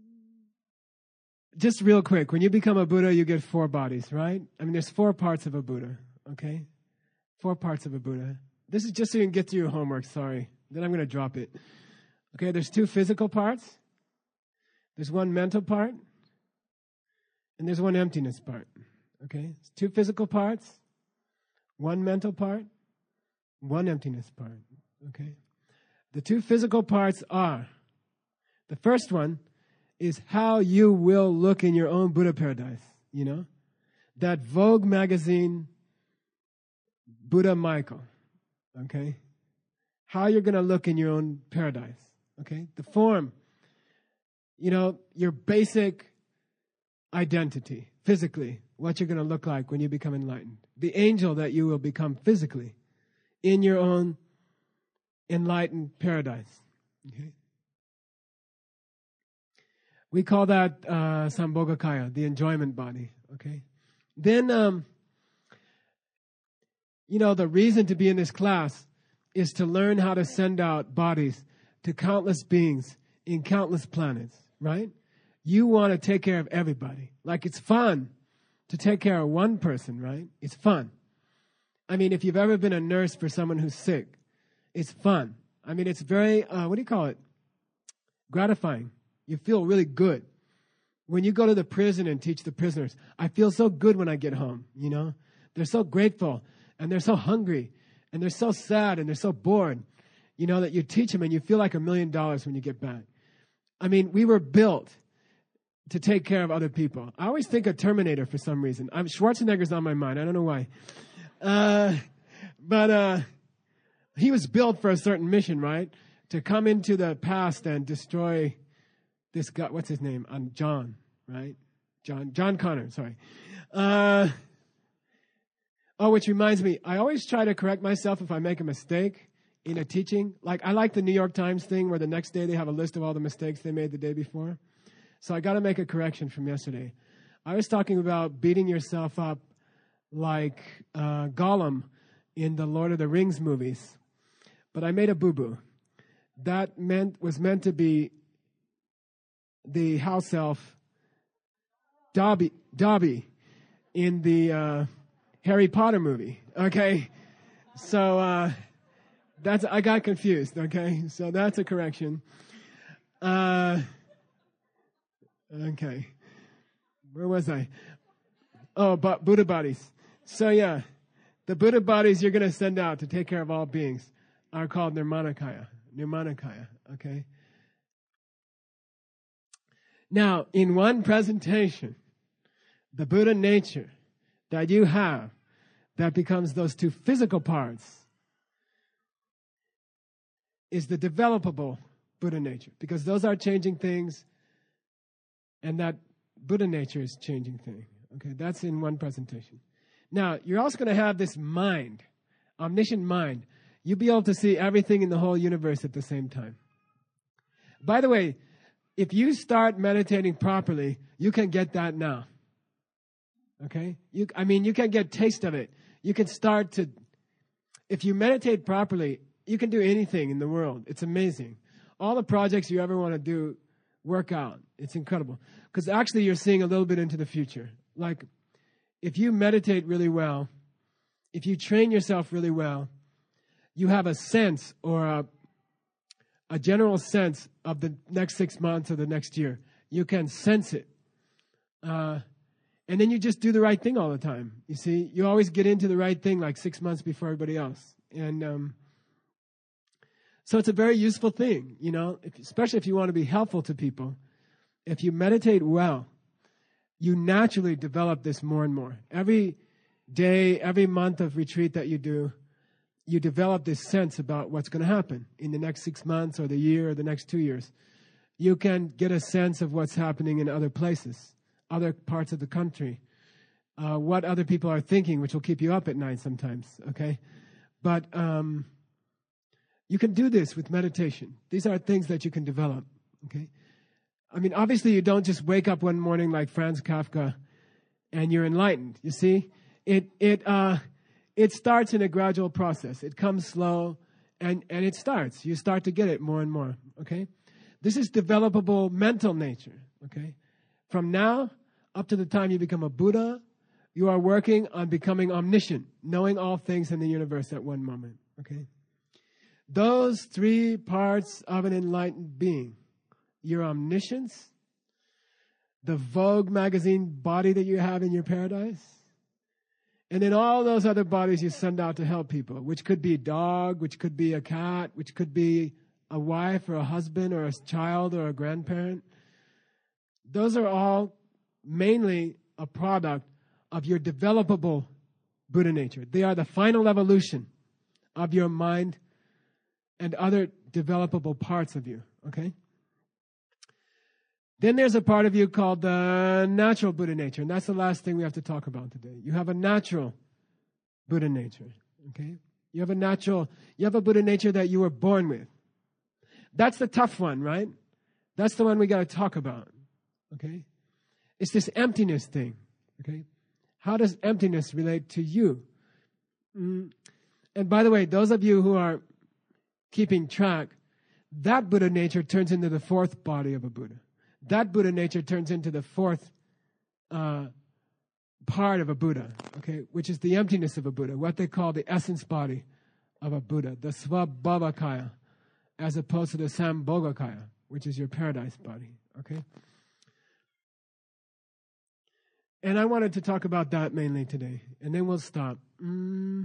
S1: Just real quick, when you become a Buddha, you get 4 bodies, right? I mean, there's 4 parts of a Buddha, okay? 4 parts of a Buddha. This is just so you can get through your homework, sorry. Then I'm going to drop it. Okay, there's 2 physical parts. There's 1 mental part. And there's 1 emptiness part. Okay, it's 2 physical parts, 1 mental part, 1 emptiness part. Okay, the 2 physical parts are, the first one is how you will look in your own Buddha paradise. That Vogue magazine, Buddha Michael. Okay, how you're going to look in your own paradise. Okay, the form, your basic identity, physically, what you're going to look like when you become enlightened. The angel that you will become physically in your own enlightened paradise. Okay. We call that Sambhogakaya, the enjoyment body. Okay. Then, the reason to be in this class is to learn how to send out bodies to countless beings in countless planets, right? You want to take care of everybody. Like, it's fun to take care of one person, right? It's fun. I mean, if you've ever been a nurse for someone who's sick, it's fun. I mean, it's very, gratifying. You feel really good. When you go to the prison and teach the prisoners, I feel so good when I get home, They're so grateful, and they're so hungry, and they're so sad, and they're so bored, that you teach them, and you feel like $1 million when you get back. I mean, we were built to take care of other people. I always think of Terminator for some reason. Schwarzenegger's on my mind. I don't know why. But he was built for a certain mission, right? To come into the past and destroy this guy. What's his name? John, right? John Connor, sorry. Which reminds me, I always try to correct myself if I make a mistake in a teaching. Like, I like the New York Times thing where the next day they have a list of all the mistakes they made the day before. So I got to make a correction from yesterday. I was talking about beating yourself up like Gollum in the Lord of the Rings movies. But I made a boo-boo. That was meant to be the house elf Dobby in the Harry Potter movie. Okay? So I got confused, okay? So that's a correction. Okay. Where was I? Oh, but Buddha bodies. So yeah, the Buddha bodies you're going to send out to take care of all beings are called Nirmanakaya. Nirmanakaya, okay? Now, in one presentation, the Buddha nature that you have that becomes those two physical parts is the developable Buddha nature, because those are changing things, and that Buddha nature is changing thing. Okay, that's in one presentation. Now, you're also going to have this mind, omniscient mind. You'll be able to see everything in the whole universe at the same time. By the way, if you start meditating properly, you can get that now. Okay? You can get taste of it. You can start to, if you meditate properly, you can do anything in the world. It's amazing. All the projects you ever want to do work out. It's incredible. Because actually you're seeing a little bit into the future. Like, if you meditate really well, if you train yourself really well, you have a sense or a general sense of the next 6 months or the next year. You can sense it. And then you just do the right thing all the time. You see, you always get into the right thing like 6 months before everybody else. And so it's a very useful thing, especially if you want to be helpful to people. If you meditate well, you naturally develop this more and more. Every day, every month of retreat that you do, you develop this sense about what's going to happen in the next 6 months or the year or the next 2 years. You can get a sense of what's happening in other places, other parts of the country, what other people are thinking, which will keep you up at night sometimes, okay? But you can do this with meditation. These are things that you can develop, okay? I mean, obviously you don't just wake up one morning like Franz Kafka and you're enlightened, you see? It starts in a gradual process. It comes slow, and it starts. You start to get it more and more, okay? This is developable mental nature, okay? From now up to the time you become a Buddha, you are working on becoming omniscient, knowing all things in the universe at one moment, okay? Those 3 parts of an enlightened being, your omniscience, the Vogue magazine body that you have in your paradise, and then all those other bodies you send out to help people, which could be a dog, which could be a cat, which could be a wife or a husband or a child or a grandparent. Those are all mainly a product of your developable Buddha nature. They are the final evolution of your mind and other developable parts of you, okay? Then there's a part of you called the natural Buddha nature, and that's the last thing we have to talk about today. You have a natural Buddha nature, okay? You have a Buddha nature that you were born with. That's the tough one, right? That's the one we got to talk about, okay? It's this emptiness thing, okay? How does emptiness relate to you? And by the way, those of you who are keeping track, that Buddha nature turns into the fourth body of a Buddha. That Buddha nature turns into the fourth part of a Buddha, okay, which is the emptiness of a Buddha, what they call the essence body of a Buddha, the Svabhavakaya, as opposed to the Sambhogakaya, which is your paradise body, okay? And I wanted to talk about that mainly today, and then we'll stop. And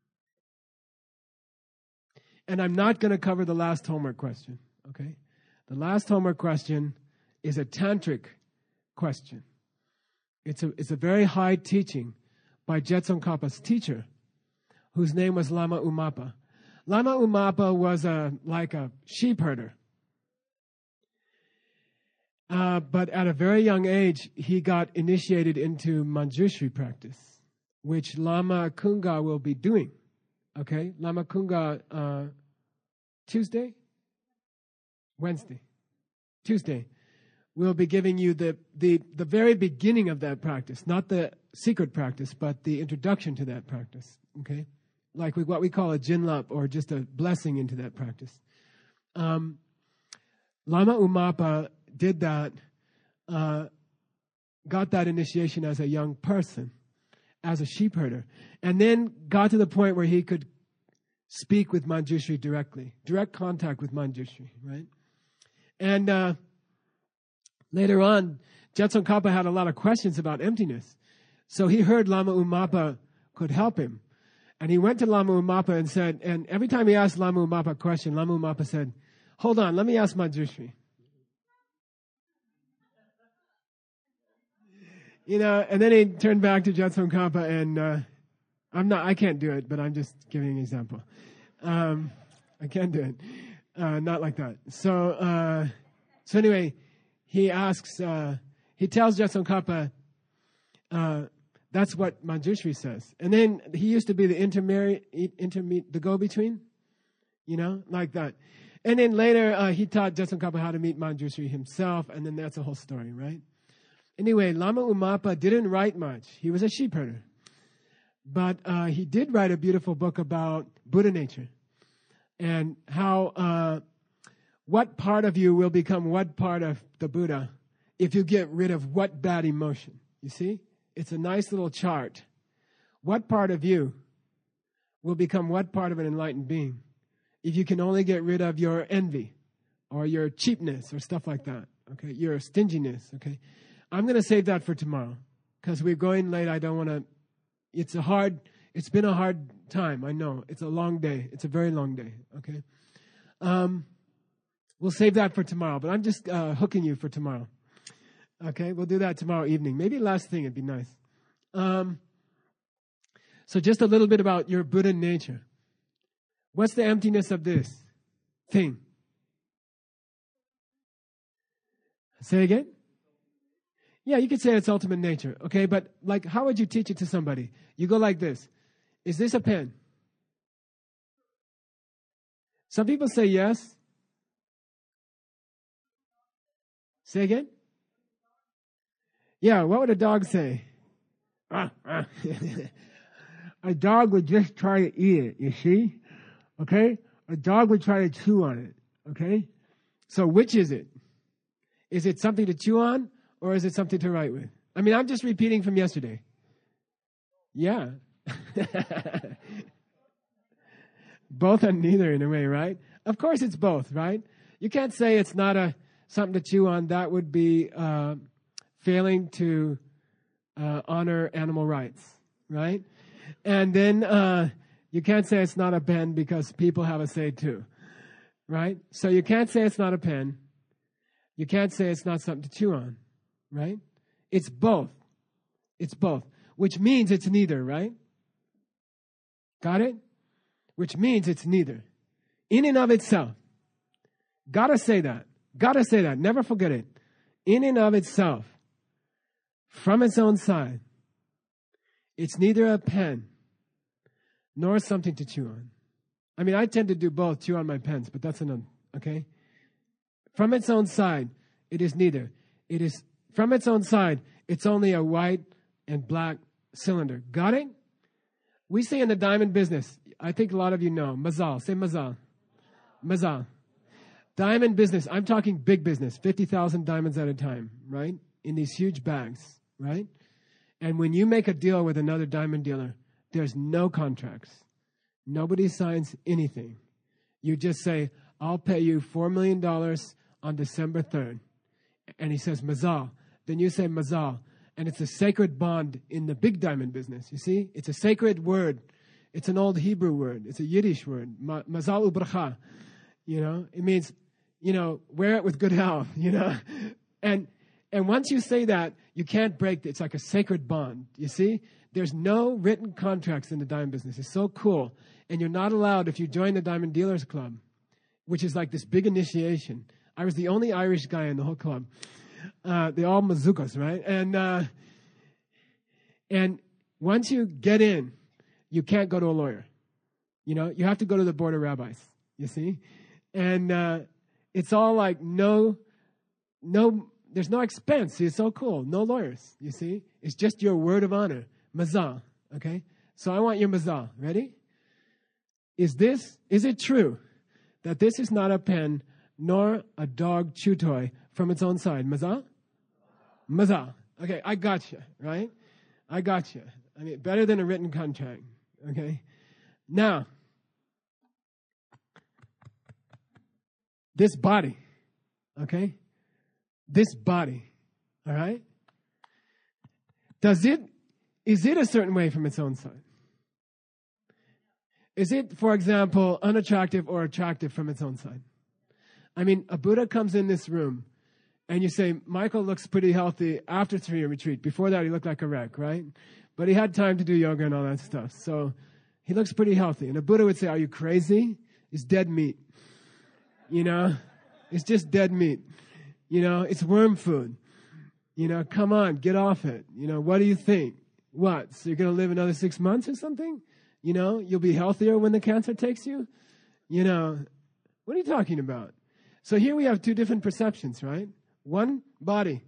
S1: I'm not going to cover the last homework question, okay? The last homework question is a tantric question. It's a very high teaching by Jetsunkapa's teacher, whose name was Lama Umapa. Lama Umapa was like a sheep herder. But at a very young age, he got initiated into Manjushri practice, which Lama Kunga will be doing. Okay? Lama Kunga, Tuesday? Wednesday. Tuesday. We'll be giving you the very beginning of that practice, not the secret practice, but the introduction to that practice, okay? Like what we call a jinlap, or just a blessing into that practice. Lama Umapa did that, got that initiation as a young person, as a sheep herder, and then got to the point where he could speak with Manjushri directly, direct contact with Manjushri, right? And later on, Jetsunkampa had a lot of questions about emptiness. So he heard Lama Umapa could help him. And he went to Lama Umapa and said, and every time he asked Lama Umapa a question, Lama Umapa said, hold on, let me ask Manjushri. You know, and then he turned back to Jetsunkampa, and I can't do it, but I'm just giving an example. I can't do it. Not like that. So anyway, he asks, he tells Jetsunkampa, that's what Manjushri says. And then he used to be the go-between, you know, like that. And then later, he taught Jetsunkampa how to meet Manjushri himself, and then that's a whole story, right? Anyway, Lama Umapa didn't write much. He was a sheep herder. But he did write a beautiful book about Buddha nature and how what part of you will become what part of the Buddha if you get rid of what bad emotion. You see? It's a nice little chart. What part of you will become what part of an enlightened being if you can only get rid of your envy or your cheapness or stuff like that, okay? Your stinginess, okay? I'm going to save that for tomorrow because we're going late. I don't want to... It's been a hard time, I know. It's a long day. It's a very long day, okay? We'll save that for tomorrow, but I'm just hooking you for tomorrow. Okay, we'll do that tomorrow evening. Maybe last thing, it'd be nice. So just a little bit about your Buddha nature. What's the emptiness of this thing? Say again? Yeah, you could say it's ultimate nature, okay? But like, how would you teach it to somebody? You go like this. Is this a pen? Some people say yes. Say again? Yeah, what would a dog say? A dog would just try to eat it, you see? Okay? A dog would try to chew on it, okay? So which is it? Is it something to chew on, or is it something to write with? I mean, I'm just repeating from yesterday. Yeah. Both and neither in a way, right? Of course it's both, right? You can't say it's not something to chew on. That would be failing to honor animal rights, right? And then you can't say it's not a pen because people have a say too, right? So you can't say it's not a pen. You can't say it's not something to chew on, right? It's both. It's both, which means it's neither, right? Got it? Which means it's neither. In and of itself. Gotta say that. Gotta say that. Never forget it. In and of itself, from its own side, it's neither a pen nor something to chew on. I mean, I tend to do both, chew on my pens, but that's another, okay? From its own side, it is neither. It is from its own side, it's only a white and black cylinder. Got it? We say in the diamond business, I think a lot of you know, mazal. Say mazal. Mazal. Diamond business, I'm talking big business, 50,000 diamonds at a time, right? In these huge bags, right? And when you make a deal with another diamond dealer, there's no contracts. Nobody signs anything. You just say, I'll pay you $4 million on December 3rd. And he says, mazal. Then you say mazal. And it's a sacred bond in the big diamond business. You see? It's a sacred word. It's an old Hebrew word. It's a Yiddish word. Mazal ubracha. It means, wear it with good health, And once you say that, you can't break it. It's like a sacred bond. You see? There's no written contracts in the diamond business. It's so cool. And you're not allowed if you join the Diamond Dealers Club, which is like this big initiation. I was the only Irish guy in the whole club. They're all mazookas, right? And once you get in, you can't go to a lawyer. You have to go to the board of rabbis, you see? And it's all like no, there's no expense. See, it's so cool. No lawyers, you see? It's just your word of honor. Mazal, okay? So I want your mazal. Ready? Is it true that this is not a pen nor a dog chew toy from its own side? Mazal? Mazal. Okay, I got you, right? I got you. I mean, better than a written contract, okay? Now, this body, okay? This body, all right? Is it a certain way from its own side? Is it, for example, unattractive or attractive from its own side? I mean, a Buddha comes in this room, and you say, Michael looks pretty healthy after 3-year retreat. Before that, he looked like a wreck, right? But he had time to do yoga and all that stuff. So he looks pretty healthy. And a Buddha would say, are you crazy? It's dead meat. It's just dead meat. It's worm food. Come on, get off it. What do you think? What? So you're going to live another 6 months or something? You'll be healthier when the cancer takes you? What are you talking about? So here we have two different perceptions, right? One body.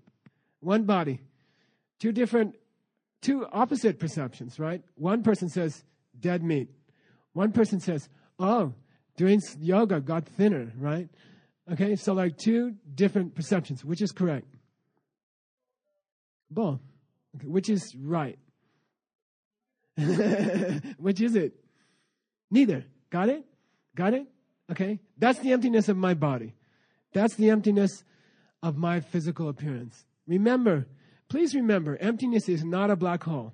S1: Two opposite perceptions, right? One person says, dead meat. One person says, oh, doing yoga got thinner, right? Okay, so like two different perceptions. Which is correct? Both. Okay, which is right? Which is it? Neither. Got it? Okay. That's the emptiness of my body. That's the emptiness of my physical appearance. Please remember, emptiness is not a black hole.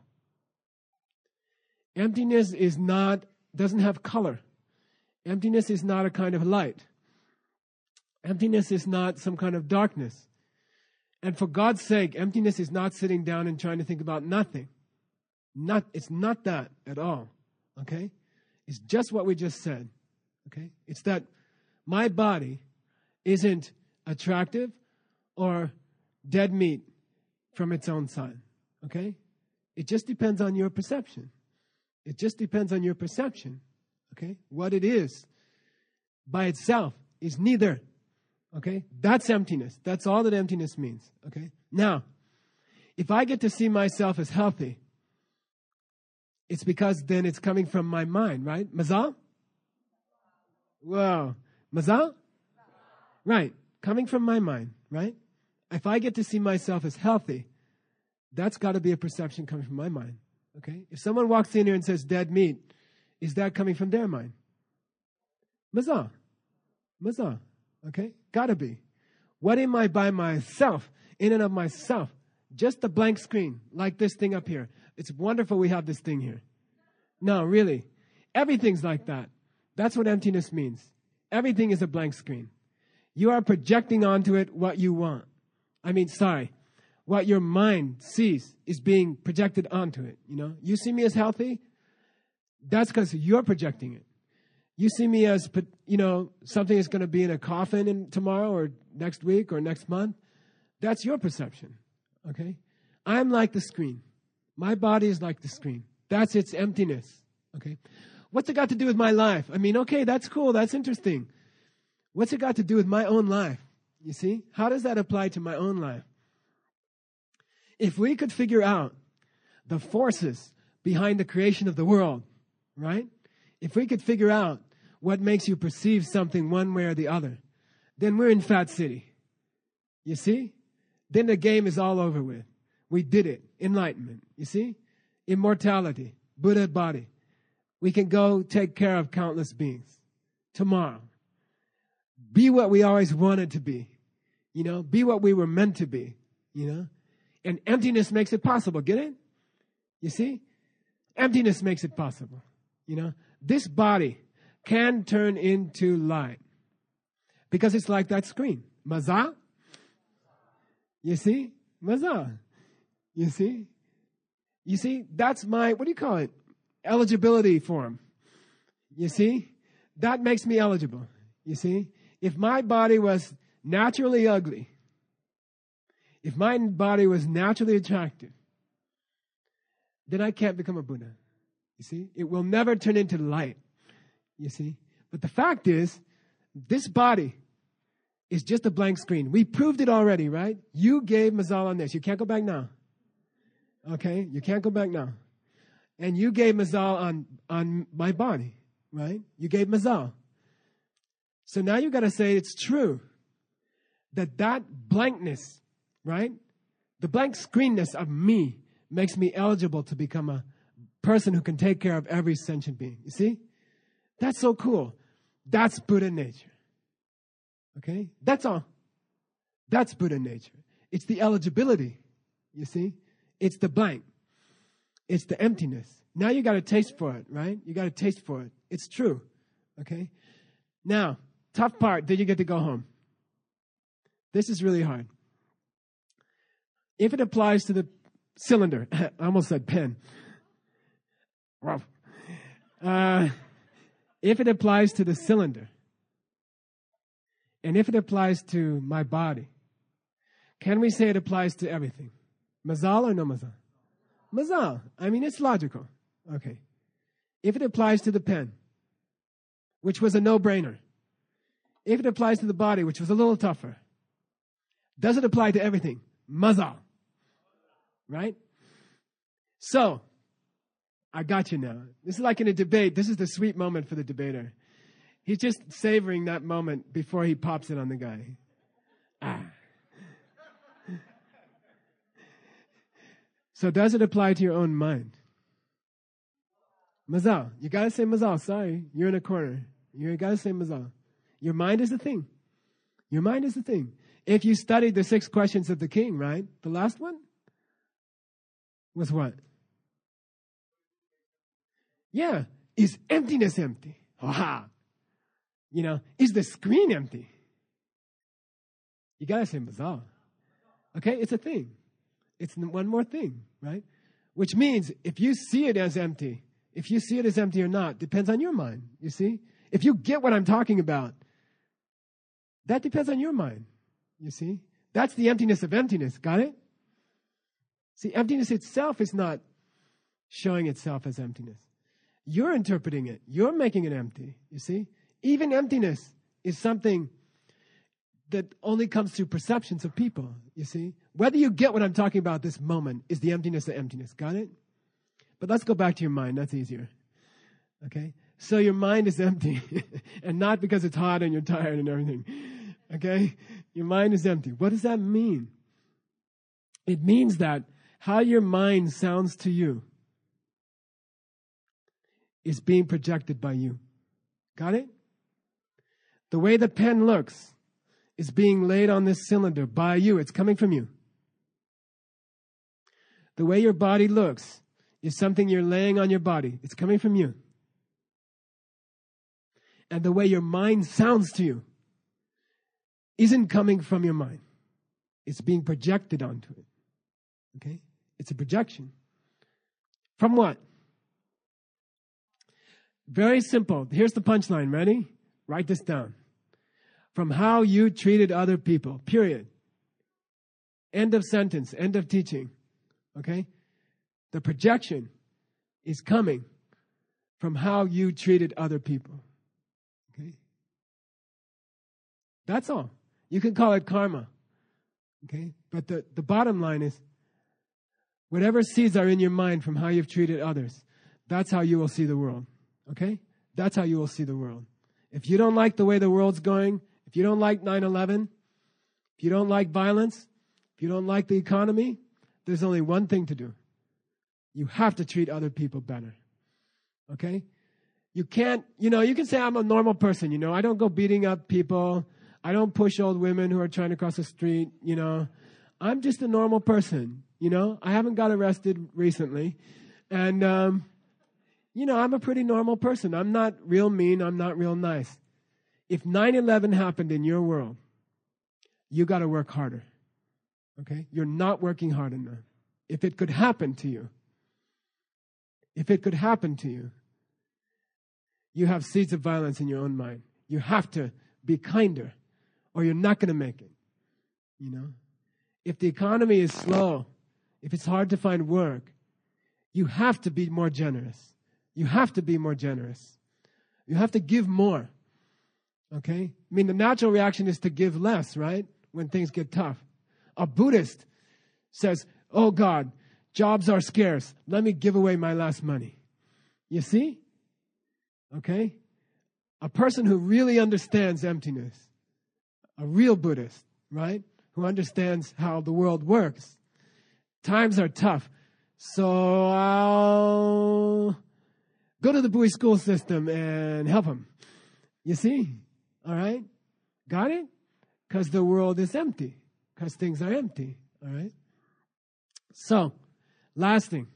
S1: Emptiness doesn't have color. Emptiness is not a kind of light. Emptiness is not some kind of darkness. And for God's sake, emptiness is not sitting down and trying to think about nothing. It's not that at all, okay? It's just what we just said, okay? It's that my body isn't attractive or dead meat from its own side, okay? It just depends on your perception. Okay? What it is by itself is neither, okay? That's emptiness. That's all that emptiness means, okay? Now, if I get to see myself as healthy, it's because then it's coming from my mind, right? Mazal? Whoa. Mazal? Right. Coming from my mind, right? If I get to see myself as healthy, that's got to be a perception coming from my mind, okay? If someone walks in here and says dead meat, is that coming from their mind? Mazal. Okay? Gotta be. What am I by myself, in and of myself? Just a blank screen, like this thing up here. It's wonderful we have this thing here. No, really. Everything's like that. That's what emptiness means. Everything is a blank screen. You are projecting onto it what you want. What your mind sees is being projected onto it. You see me as healthy? That's because you're projecting it. You see me as, something is going to be in a coffin tomorrow or next week or next month. That's your perception, okay? I'm like the screen. My body is like the screen. That's its emptiness, okay? What's it got to do with my life? Okay, that's cool. That's interesting. What's it got to do with my own life? You see? How does that apply to my own life? If we could figure out the forces behind the creation of the world, right? If we could figure out what makes you perceive something one way or the other, then we're in Fat City. You see? Then the game is all over with. We did it. Enlightenment. You see? Immortality. Buddha body. We can go take care of countless beings tomorrow. Be what we always wanted to be. You know? Be what we were meant to be. You know? And emptiness makes it possible. Get it? You see? Emptiness makes it possible. You know? This body can turn into light. Because it's like that screen. Maza? You see? Maza. You see? You see? That's my, what do you call it? Eligibility form. You see? That makes me eligible. You see? If my body was naturally ugly, if my body was naturally attractive, then I can't become a Buddha. You see? It will never turn into light. You see? But the fact is, this body is just a blank screen. We proved it already, right? You gave Mazal on this. You can't go back now. Okay? You can't go back now. And you gave Mazal on my body, right? You gave Mazal. So now you got to say it's true that blankness, right? The blank screenness of me makes me eligible to become a person who can take care of every sentient being. You see? That's so cool. That's Buddha nature. Okay? That's all. That's Buddha nature. It's the eligibility. You see? It's the blank. It's the emptiness. Now you got to taste for it, right? You got to taste for it. It's true. Okay? Now, tough part, did you get to go home? This is really hard. If it applies to the cylinder, I almost said pen. If it applies to the cylinder, and if it applies to my body, can we say it applies to everything? Mazal or no mazal? Mazal. I mean, it's logical. Okay. If it applies to the pen, which was a no-brainer. If it applies to the body, which was a little tougher. Does it apply to everything? Mazal. Right? So, I got you now. This is like in a debate. This is the sweet moment for the debater. He's just savoring that moment before he pops it on the guy. So does it apply to your own mind? Mazal. You got to say mazal. Sorry. You're in a corner. You got to say mazal. Your mind is the thing. Your mind is the thing. If you studied the 6 questions of the king, right? The last one was what? Yeah. Is emptiness empty? Ha! You know, is the screen empty? You got to say mazal. Okay? It's a thing. It's one more thing, right? Which means if you see it as empty, if you see it as empty or not, depends on your mind, you see? If you get what I'm talking about, that depends on your mind, you see? That's the emptiness of emptiness, got it? See, emptiness itself is not showing itself as emptiness. You're interpreting it. You're making it empty, you see? Even emptiness is something that only comes through perceptions of people, you see? Whether you get what I'm talking about this moment is the emptiness of emptiness. Got it? But let's go back to your mind. That's easier. Okay? So your mind is empty. And not because it's hot and you're tired and everything. Okay? Your mind is empty. What does that mean? It means that how your mind sounds to you is being projected by you. Got it? The way the pen looks is being laid on this cylinder by you. It's coming from you. The way your body looks is something you're laying on your body. It's coming from you. And the way your mind sounds to you isn't coming from your mind. It's being projected onto it. Okay? It's a projection. From what? Very simple. Here's the punchline. Ready? Write this down. From how you treated other people. Period. End of sentence. End of teaching. Okay? The projection is coming from how you treated other people. Okay? That's all. You can call it karma. Okay? But the bottom line is, whatever seeds are in your mind from how you've treated others, that's how you will see the world. Okay? That's how you will see the world. If you don't like the way the world's going, if you don't like 9/11, if you don't like violence, if you don't like the economy, there's only one thing to do. You have to treat other people better. Okay? You can't, you can say I'm a normal person, I don't go beating up people. I don't push old women who are trying to cross the street, I'm just a normal person, I haven't got arrested recently. And, I'm a pretty normal person. I'm not real mean. I'm not real nice. If 9/11 happened in your world, you got to work harder. Okay? You're not working hard enough. If it could happen to you, you have seeds of violence in your own mind. You have to be kinder, or you're not going to make it. If the economy is slow, if it's hard to find work, you have to be more generous. You have to be more generous. You have to give more. Okay? I mean, the natural reaction is to give less, right? When things get tough. A Buddhist says, oh God, jobs are scarce. Let me give away my last money. You see? Okay? A person who really understands emptiness, a real Buddhist, right? Who understands how the world works. Times are tough. So I'll go to the Bowie school system and help them. You see? All right? Got it? Because the world is empty. Because things are empty. All right? So, last thing.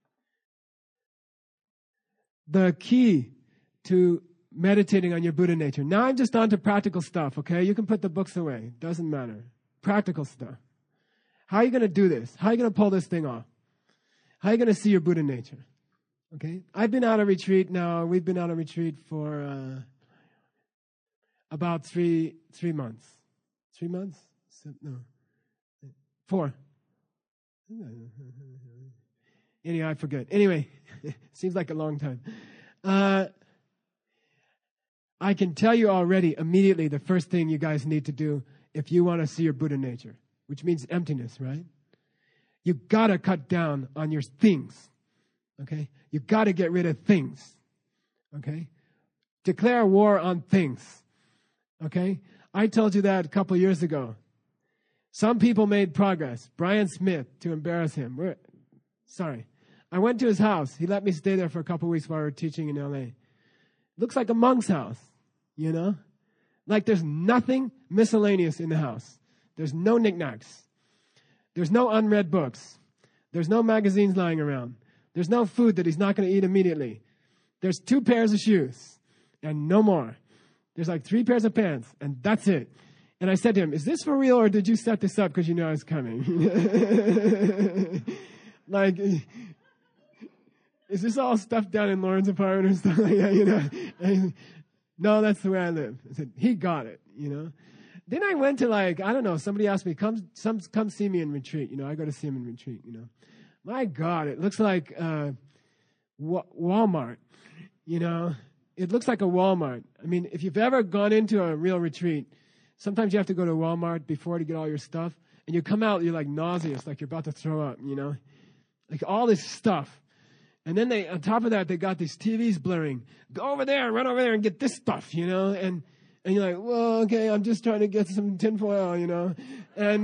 S1: The key to meditating on your Buddha nature. Now I'm just on to practical stuff, okay? You can put the books away. Doesn't matter. Practical stuff. How are you going to do this? How are you going to pull this thing off? How are you going to see your Buddha nature? Okay? I've been out of retreat now. We've been out of retreat for about three months. 3 months? No. 4. Anyway, I forget. Anyway, seems like a long time. I can tell you already immediately the first thing you guys need to do if you want to see your Buddha nature, which means emptiness, right? You got to cut down on your things, okay? You got to get rid of things, okay? Declare war on things, okay? I told you that a couple years ago. Some people made progress. Brian Smith, to embarrass him. I went to his house. He let me stay there for a couple weeks while we were teaching in L.A. Looks like a monk's house, Like there's nothing miscellaneous in the house. There's no knickknacks. There's no unread books. There's no magazines lying around. There's no food that he's not going to eat immediately. There's 2 pairs of shoes and no more. There's like 3 pairs of pants and that's it. And I said to him, is this for real or did you set this up because you know I was coming? Like, is this all stuff down in Lauren's apartment or stuff like that, No, that's the way I live. I said, he got it, Then I went to somebody asked me, come see me in retreat. I go to see him in retreat, My God, it looks like Walmart, It looks like a Walmart. I mean, if you've ever gone into a real retreat, sometimes you have to go to Walmart before to get all your stuff. And you come out, you're like nauseous, like you're about to throw up, Like all this stuff. And then on top of that, they got these TVs blaring. Go over there, run over there and get this stuff, And you're like, well, okay, I'm just trying to get some tinfoil, And,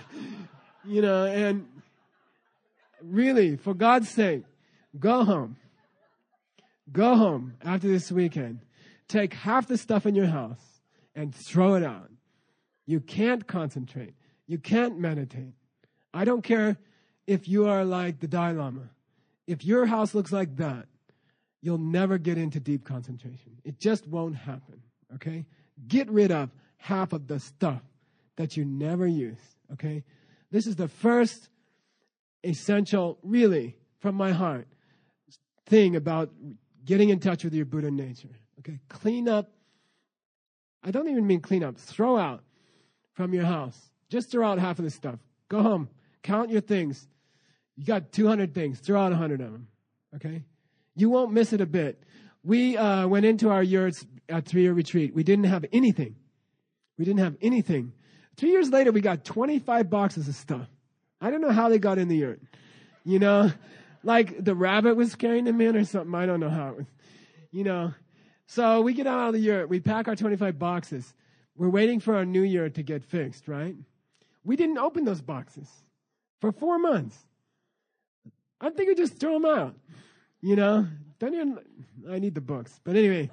S1: and really, for God's sake, go home. Go home after this weekend. Take half the stuff in your house and throw it out. You can't concentrate. You can't meditate. I don't care if you are like the Dalai Lama. If your house looks like that, you'll never get into deep concentration. It just won't happen, okay? Get rid of half of the stuff that you never use, okay? This is the first essential, really, from my heart, thing about getting in touch with your Buddha nature, okay? Clean up. I don't even mean clean up. Throw out from your house. Just throw out half of the stuff. Go home. Count your things. You got 200 things. Throw out 100 of them, okay? You won't miss it a bit. We went into our yurts at 3-year retreat. We didn't have anything. We didn't have anything. years later, we got 25 boxes of stuff. I don't know how they got in the yurt. You know, like the rabbit was carrying them in or something. I don't know how it was, you know. So we get out of the yurt. We pack our 25 boxes. We're waiting for our new yurt to get fixed, right? We didn't open those boxes for 4 months. I'm thinking just throw them out, you know. Don't even, I need the books. But anyway,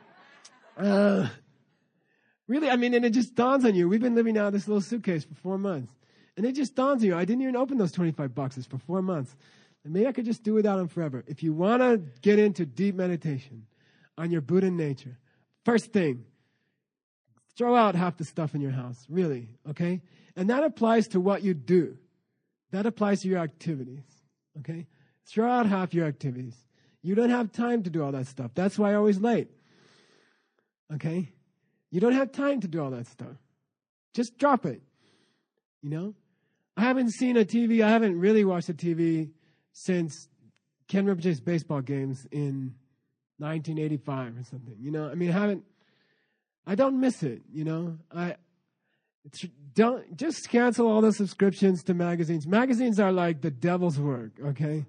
S1: really, I mean, and it just dawns on you. We've been living out of this little suitcase for 4 months. And it just dawns on you. I didn't even open those 25 boxes for 4 months. And maybe I could just do without them forever. If you want to get into deep meditation on your Buddha nature, first thing, throw out half the stuff in your house, really, okay? And that applies to what you do. That applies to your activities, okay? Throw out half your activities. You don't have time to do all that stuff. That's why I'm always late, okay? You don't have time to do all that stuff. Just drop it, you know? I haven't seen a TV. I haven't really watched a TV since Ken Rinpoche's baseball games in 1985 or something. You know, I mean, I don't miss it, you know. Don't just cancel all the subscriptions to magazines. Magazines are like the devil's work, okay?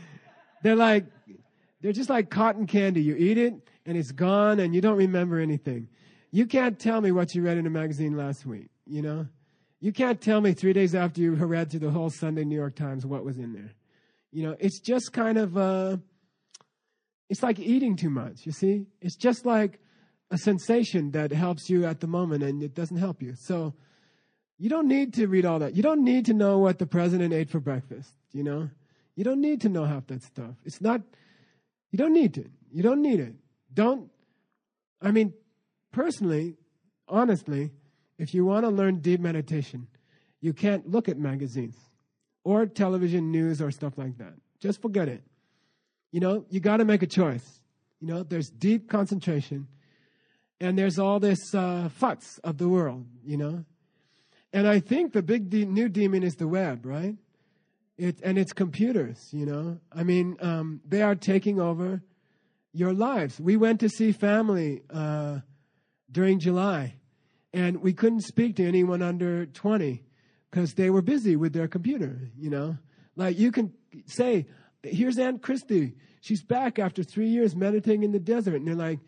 S1: They're just like cotton candy. You eat it and it's gone and you don't remember anything. You can't tell me what you read in a magazine last week, you know? You can't tell me 3 days after you read through the whole Sunday New York Times what was in there. You know, it's just kind of, it's like eating too much, you see? It's just like a sensation that helps you at the moment and it doesn't help you. So you don't need to read all that. You don't need to know what the president ate for breakfast, you know? You don't need to know half that stuff. It's not, you don't need to. You don't need it. I mean, personally, honestly, if you want to learn deep meditation, you can't look at magazines or television news or stuff like that. Just forget it. You know, you got to make a choice. You know, there's deep concentration and there's all this futz of the world, you know. And I think the big new demon is the web, right? And it's computers, you know. I mean, they are taking over your lives. We went to see family during July. And we couldn't speak to anyone under 20 because they were busy with their computer, you know. Like you can say, here's Aunt Christy. She's back after 3 years meditating in the desert. And they're like,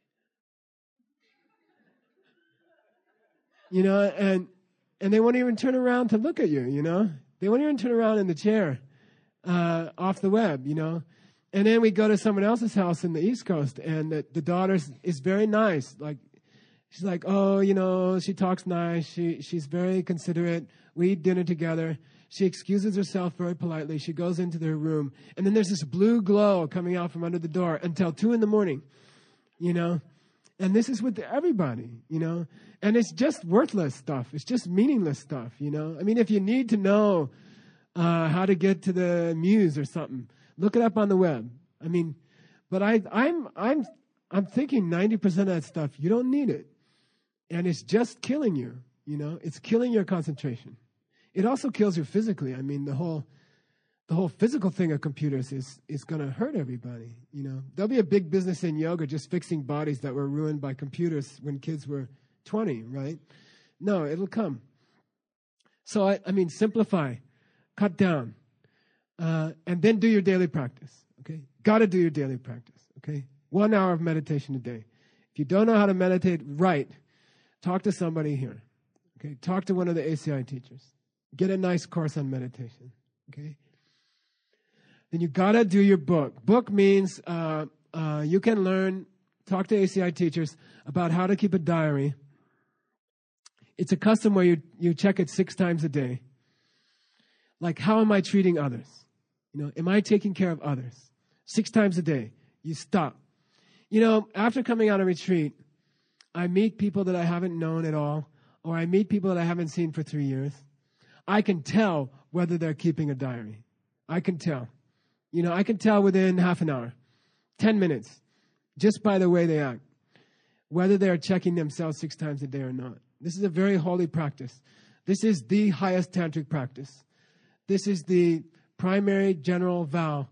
S1: you know, and they won't even turn around to look at you, you know. They won't even turn around in the chair off the web, you know. And then we go to someone else's house in the East Coast and the daughter is very nice, like, she's like, oh, you know, she talks nice. She's very considerate. We eat dinner together. She excuses herself very politely. She goes into their room. And then there's this blue glow coming out from under the door until 2 a.m, you know. And this is with everybody, you know. And it's just worthless stuff. It's just meaningless stuff, you know. I mean, if you need to know how to get to the muse or something, look it up on the web. I mean, but I'm thinking 90% of that stuff, you don't need it. And it's just killing you, you know. It's killing your concentration. It also kills you physically. I mean, the whole physical thing of computers is going to hurt everybody, you know. There'll be a big business in yoga just fixing bodies that were ruined by computers when kids were 20, right? No, it'll come. So, I mean, simplify, cut down, and then do your daily practice, okay? Got to do your daily practice, okay? 1 hour of meditation a day. If you don't know how to meditate right, talk to somebody here, okay? Talk to one of the ACI teachers. Get a nice course on meditation, okay? Then you got to do your book. Book means you can learn, talk to ACI teachers about how to keep a diary. It's a custom where you check it 6 times a day. Like, how am I treating others? You know, am I taking care of others? 6 times a day. You stop. You know, after coming out of retreat, I meet people that I haven't known at all, or I meet people that I haven't seen for 3 years. I can tell whether they're keeping a diary. I can tell. You know, I can tell within half an hour, 10 minutes, just by the way they act, whether they're checking themselves 6 times a day or not. This is a very holy practice. This is the highest tantric practice. This is the primary general vow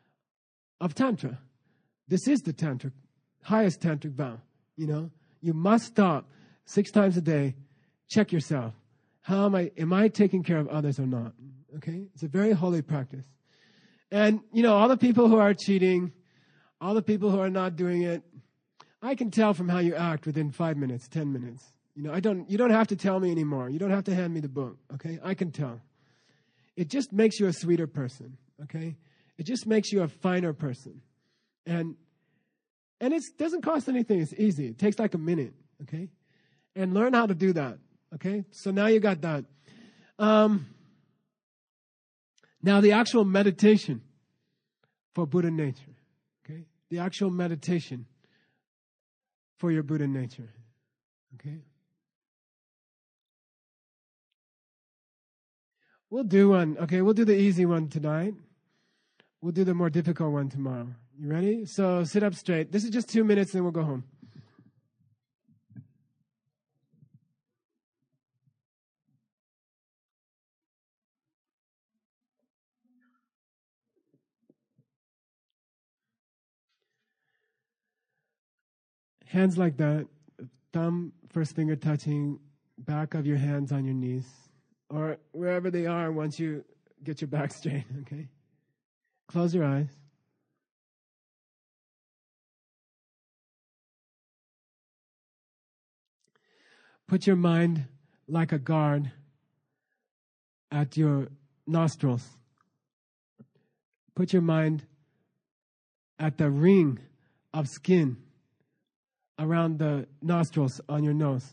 S1: of Tantra. This is the highest tantric vow, you know. You must stop 6 times a day, check yourself. How am I taking care of others or not? Okay? It's a very holy practice. And, all the people who are cheating, all the people who are not doing it, I can tell from how you act within 5 minutes, 10 minutes. You don't have to tell me anymore. You don't have to hand me the book, okay? I can tell. It just makes you a sweeter person, okay? It just makes you a finer person. And it doesn't cost anything. It's easy. It takes like a minute, okay? And learn how to do that, okay? So now you got that. Now the actual meditation for Buddha nature, okay? The actual meditation for your Buddha nature, okay? We'll do one, okay? We'll do the easy one tonight. We'll do the more difficult one tomorrow. You ready? So sit up straight. This is just 2 minutes, then we'll go home. Hands like that, thumb, first finger touching back of your hands on your knees, or wherever they are once you get your back straight, okay? Close your eyes. Put your mind like a guard at your nostrils. Put your mind at the ring of skin around the nostrils on your nose.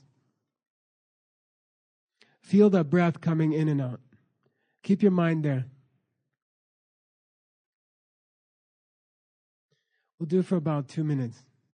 S1: Feel the breath coming in and out. Keep your mind there. We'll do for about 2 minutes.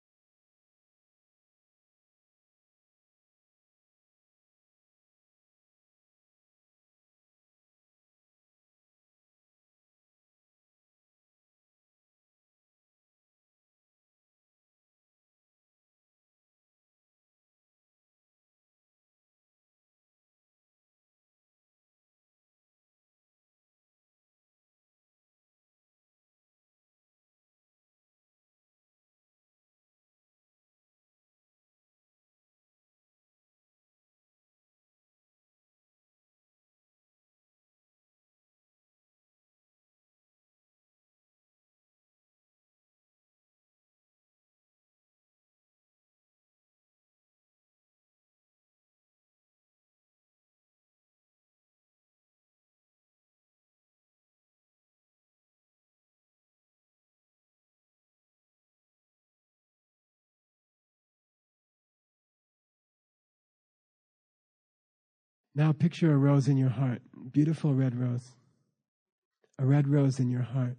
S1: Now picture a rose in your heart, beautiful red rose. A red rose in your heart.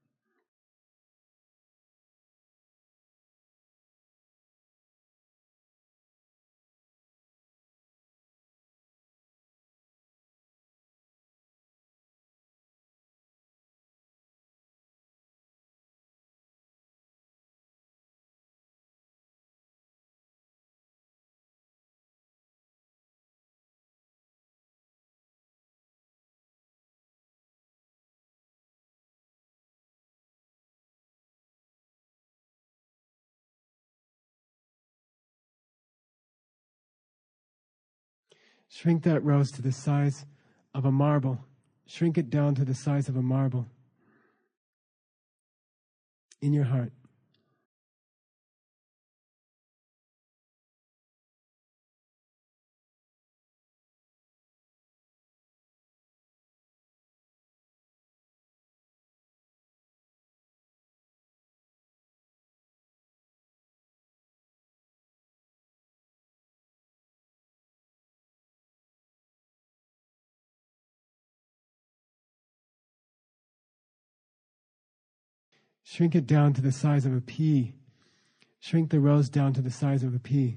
S1: Shrink that rose to the size of a marble. Shrink it down to the size of a marble in your heart. Shrink it down to the size of a pea. Shrink the rose down to the size of a pea.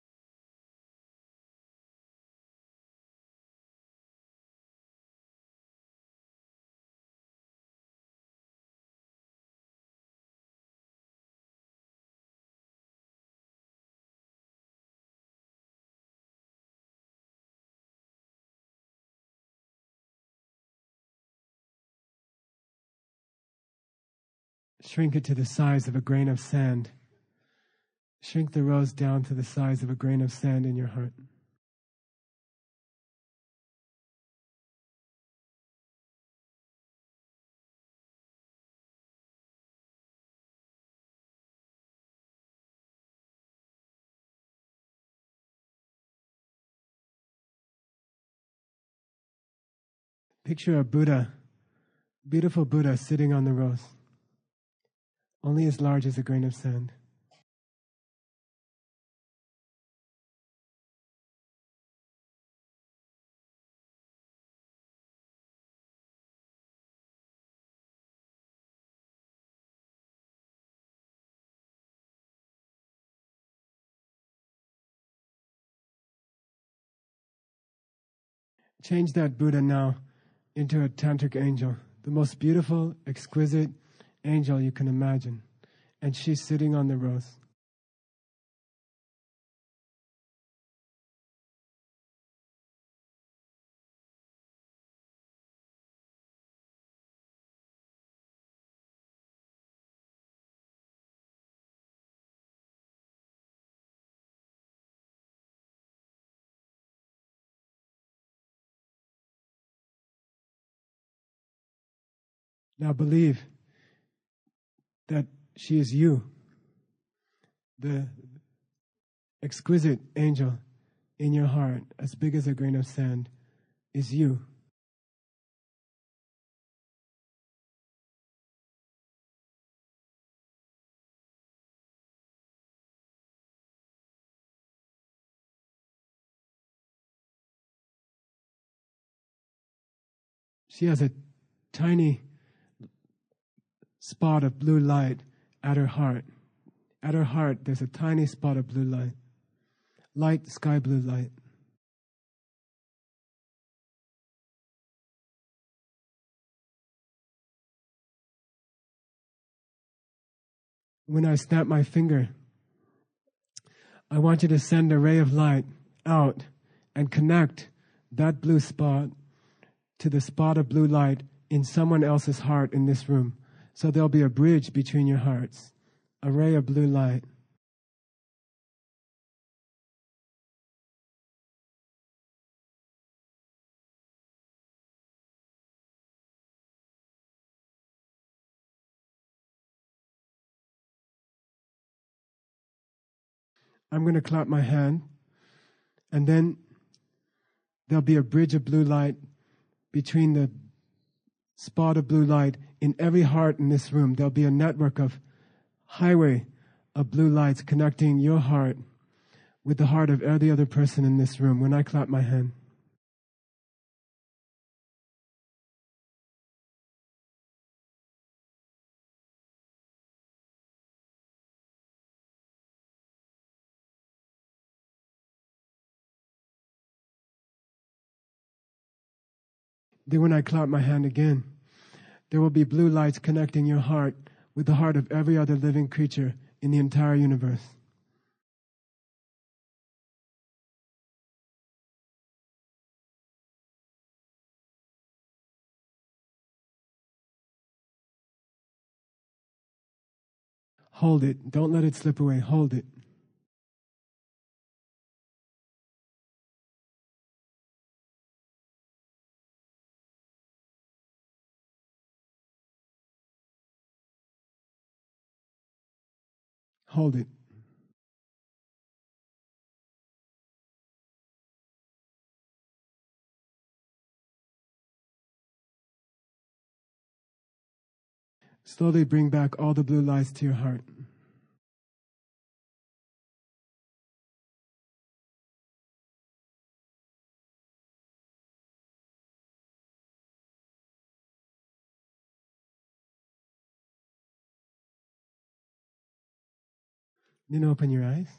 S1: Shrink it to the size of a grain of sand. Shrink the rose down to the size of a grain of sand in your heart. Picture a Buddha, beautiful Buddha sitting on the rose, only as large as a grain of sand. Change that Buddha now into a tantric angel, the most beautiful, exquisite angel you can imagine. And she's sitting on the rose. Now believe that she is you, the exquisite angel in your heart, as big as a grain of sand, is you. She has a tiny spot of blue light at her heart. At her heart, there's a tiny spot of blue light. Light, sky blue light. When I snap my finger, I want you to send a ray of light out and connect that blue spot to the spot of blue light in someone else's heart in this room. So there'll be a bridge between your hearts, a ray of blue light. I'm going to clap my hand, and then there'll be a bridge of blue light between the spot of blue light in every heart in this room. There'll be a network of highway of blue lights connecting your heart with the heart of every other person in this room when I clap my hand. Then when I clap my hand again, there will be blue lights connecting your heart with the heart of every other living creature in the entire universe. Hold it. Don't let it slip away. Hold it. Hold it. Slowly bring back all the blue lights to your heart. Then open your eyes.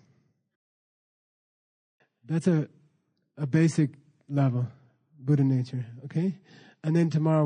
S1: That's a basic level, Buddha nature, okay? And then tomorrow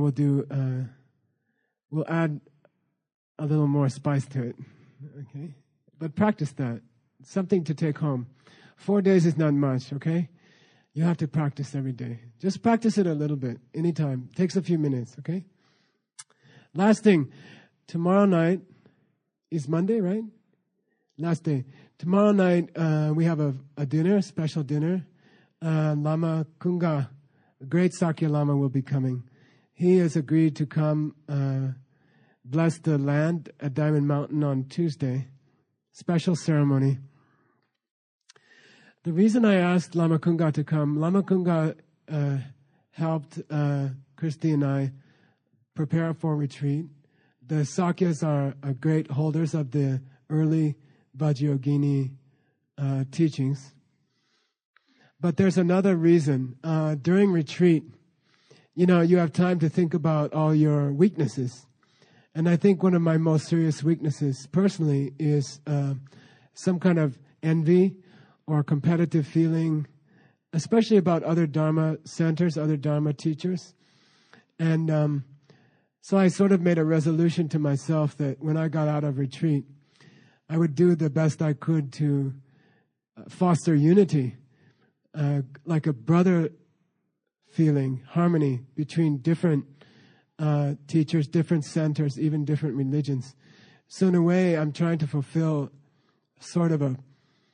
S1: we'll add a little more spice to it, okay? But practice that. Something to take home. 4 days is not much, okay? You have to practice every day. Just practice it a little bit, anytime. Takes a few minutes, okay? Last thing, tomorrow night is Monday, right? Last day. Tomorrow night, we have a dinner, special dinner. Lama Kunga, a great Sakya Lama, will be coming. He has agreed to come bless the land at Diamond Mountain on Tuesday. Special ceremony. The reason I asked Lama Kunga to come, Lama Kunga helped Christy and I prepare for retreat. The Sakyas are great holders of the early Vajrayogini teachings. But there's another reason. During retreat, you have time to think about all your weaknesses. And I think one of my most serious weaknesses personally is some kind of envy or competitive feeling, especially about other Dharma centers, other Dharma teachers. And so I sort of made a resolution to myself that when I got out of retreat, I would do the best I could to foster unity, like a brother feeling, harmony between different teachers, different centers, even different religions. So in a way, I'm trying to fulfill sort of a,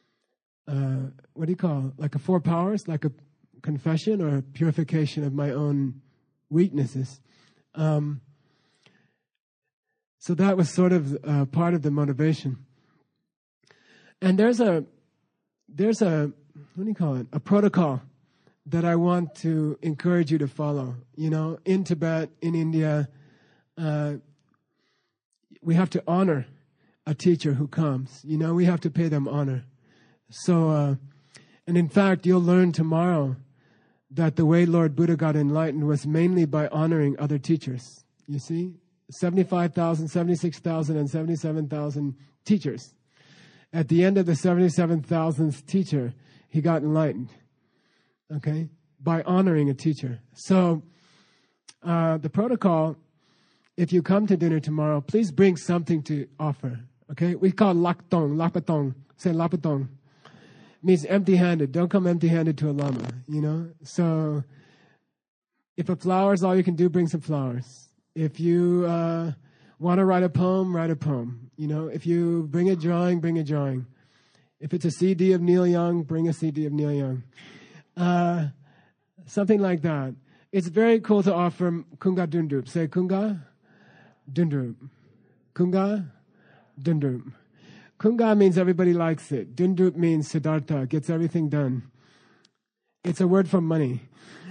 S1: like a 4 powers, like a confession or a purification of my own weaknesses. So that was sort of part of the motivation. And there's a a protocol that I want to encourage you to follow. In Tibet, in India, we have to honor a teacher who comes. We have to pay them honor. So, and in fact, you'll learn tomorrow that the way Lord Buddha got enlightened was mainly by honoring other teachers. You see? 75,000, 76,000, and 77,000 teachers. At the end of the 77,000th teacher, he got enlightened. Okay? By honoring a teacher. So, the protocol, if you come to dinner tomorrow, please bring something to offer. Okay? We call laktong, lapatong. Say lapatong. Means empty-handed. Don't come empty-handed to a lama, So, if a flower is all you can do, bring some flowers. If you want to write a poem, write a poem. If you bring a drawing, bring a drawing. If it's a CD of Neil Young, bring a CD of Neil Young. Something like that. It's very cool to offer Kunga Dundup. Say Kunga Dundup. Kunga Dundup. Kunga means everybody likes it. Dundup means Siddhartha, gets everything done. It's a word for money.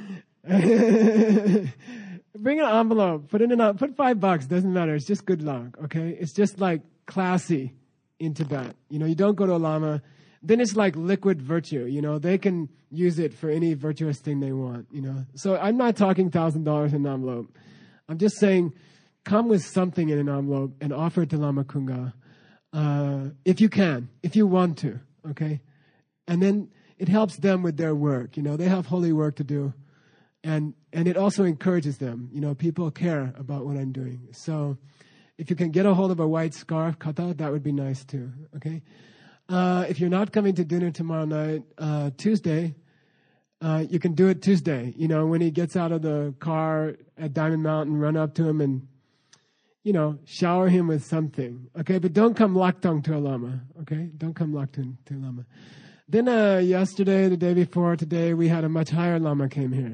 S1: Bring an envelope. Put $5. Doesn't matter. It's just good luck. Okay. It's just like classy in Tibet. You don't go to a lama. Then it's like liquid virtue. They can use it for any virtuous thing they want. So I'm not talking $1,000 in an envelope. I'm just saying, come with something in an envelope and offer it to Lama Kunga, if you can, if you want to. Okay. And then it helps them with their work. They have holy work to do. And it also encourages them. People care about what I'm doing. So if you can get a hold of a white scarf, kata, that would be nice too. Okay? If you're not coming to dinner tomorrow night, Tuesday, you can do it Tuesday. When he gets out of the car at Diamond Mountain, run up to him and, shower him with something. Okay? But don't come laktong to a lama. Okay? Don't come laktong to a lama. Then yesterday, the day before, today, we had a much higher lama came here.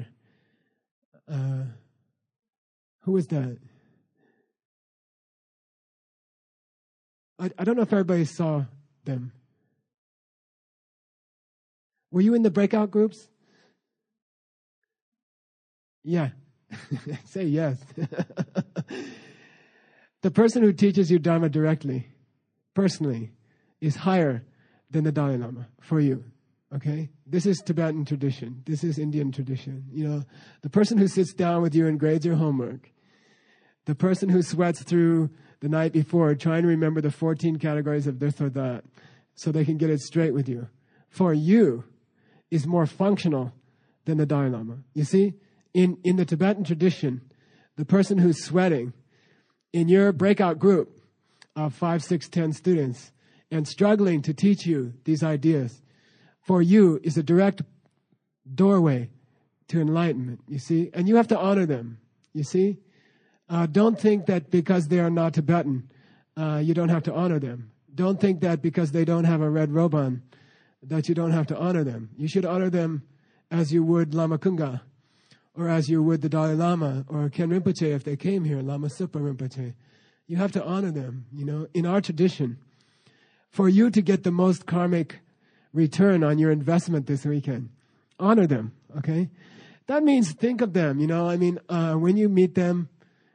S1: Who was that? I don't know if everybody saw them. Were you in the breakout groups? Yeah. Say yes. The person who teaches you Dharma directly, personally, is higher than the Dalai Lama for you. Okay? This is Tibetan tradition. This is Indian tradition. The person who sits down with you and grades your homework, the person who sweats through the night before trying to remember the 14 categories of this or that so they can get it straight with you, for you is more functional than the Dalai Lama. You see, in the Tibetan tradition, the person who's sweating in your breakout group of 5, 6, 10 students and struggling to teach you these ideas, for you is a direct doorway to enlightenment, you see? And you have to honor them, you see? Don't think that because they are not Tibetan, you don't have to honor them. Don't think that because they don't have a red robe on, that you don't have to honor them. You should honor them as you would Lama Kunga, or as you would the Dalai Lama, or Ken Rinpoche if they came here, Lama Supa Rinpoche. You have to honor them, in our tradition. For you to get the most karmic return on your investment this weekend, honor them, okay? That means think of them, when you meet them,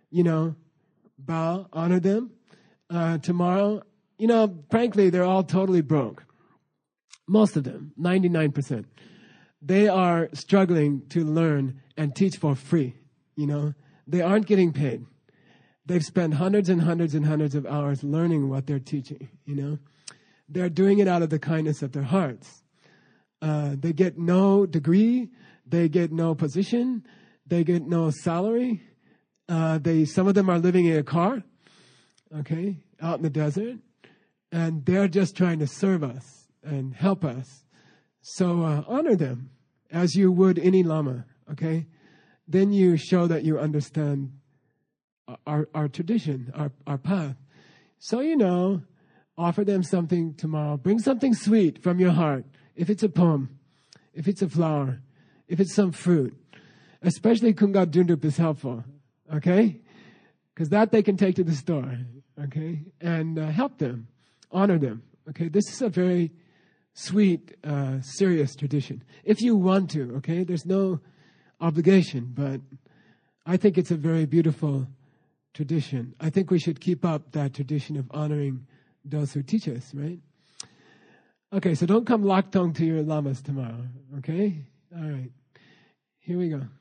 S1: bow, honor them. Tomorrow, frankly, they're all totally broke. Most of them, 99%. They are struggling to learn and teach for free, They aren't getting paid. They've spent hundreds and hundreds and hundreds of hours learning what they're teaching, They're doing it out of the kindness of their hearts. They get no degree. They get no position. They get no salary. Some of them are living in a car, out in the desert. And they're just trying to serve us and help us. So honor them as you would any lama, Then you show that you understand our tradition, our path. So, offer them something tomorrow. Bring something sweet from your heart. If it's a poem, if it's a flower, if it's some fruit. Especially Kunga Dundup is helpful, Because that they can take to the store, And help them, honor them, This is a very sweet, serious tradition. If you want to, There's no obligation, but I think it's a very beautiful tradition. I think we should keep up that tradition of honoring those who teach us, right? Okay, so don't come lock-tongue to your lamas tomorrow, All right. Here we go.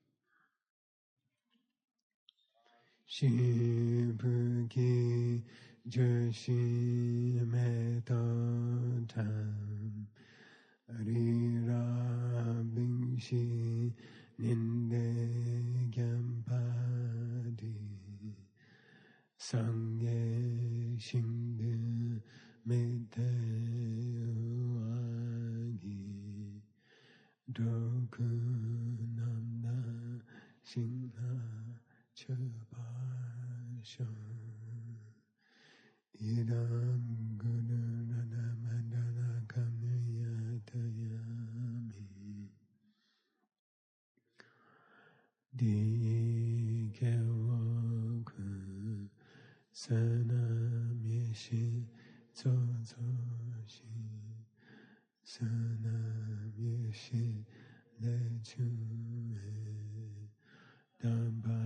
S1: Shibuki Joshi Metotam Arira Bingshi Ninde Gyampadi Sangye Shingde Mete Uagi Doku Namna Singha Chubasho Idam Guru Nana Mandala Kamyatayami Dikewoku Sanamyeshi Zozoshi Sanamyeshi Lechue Damba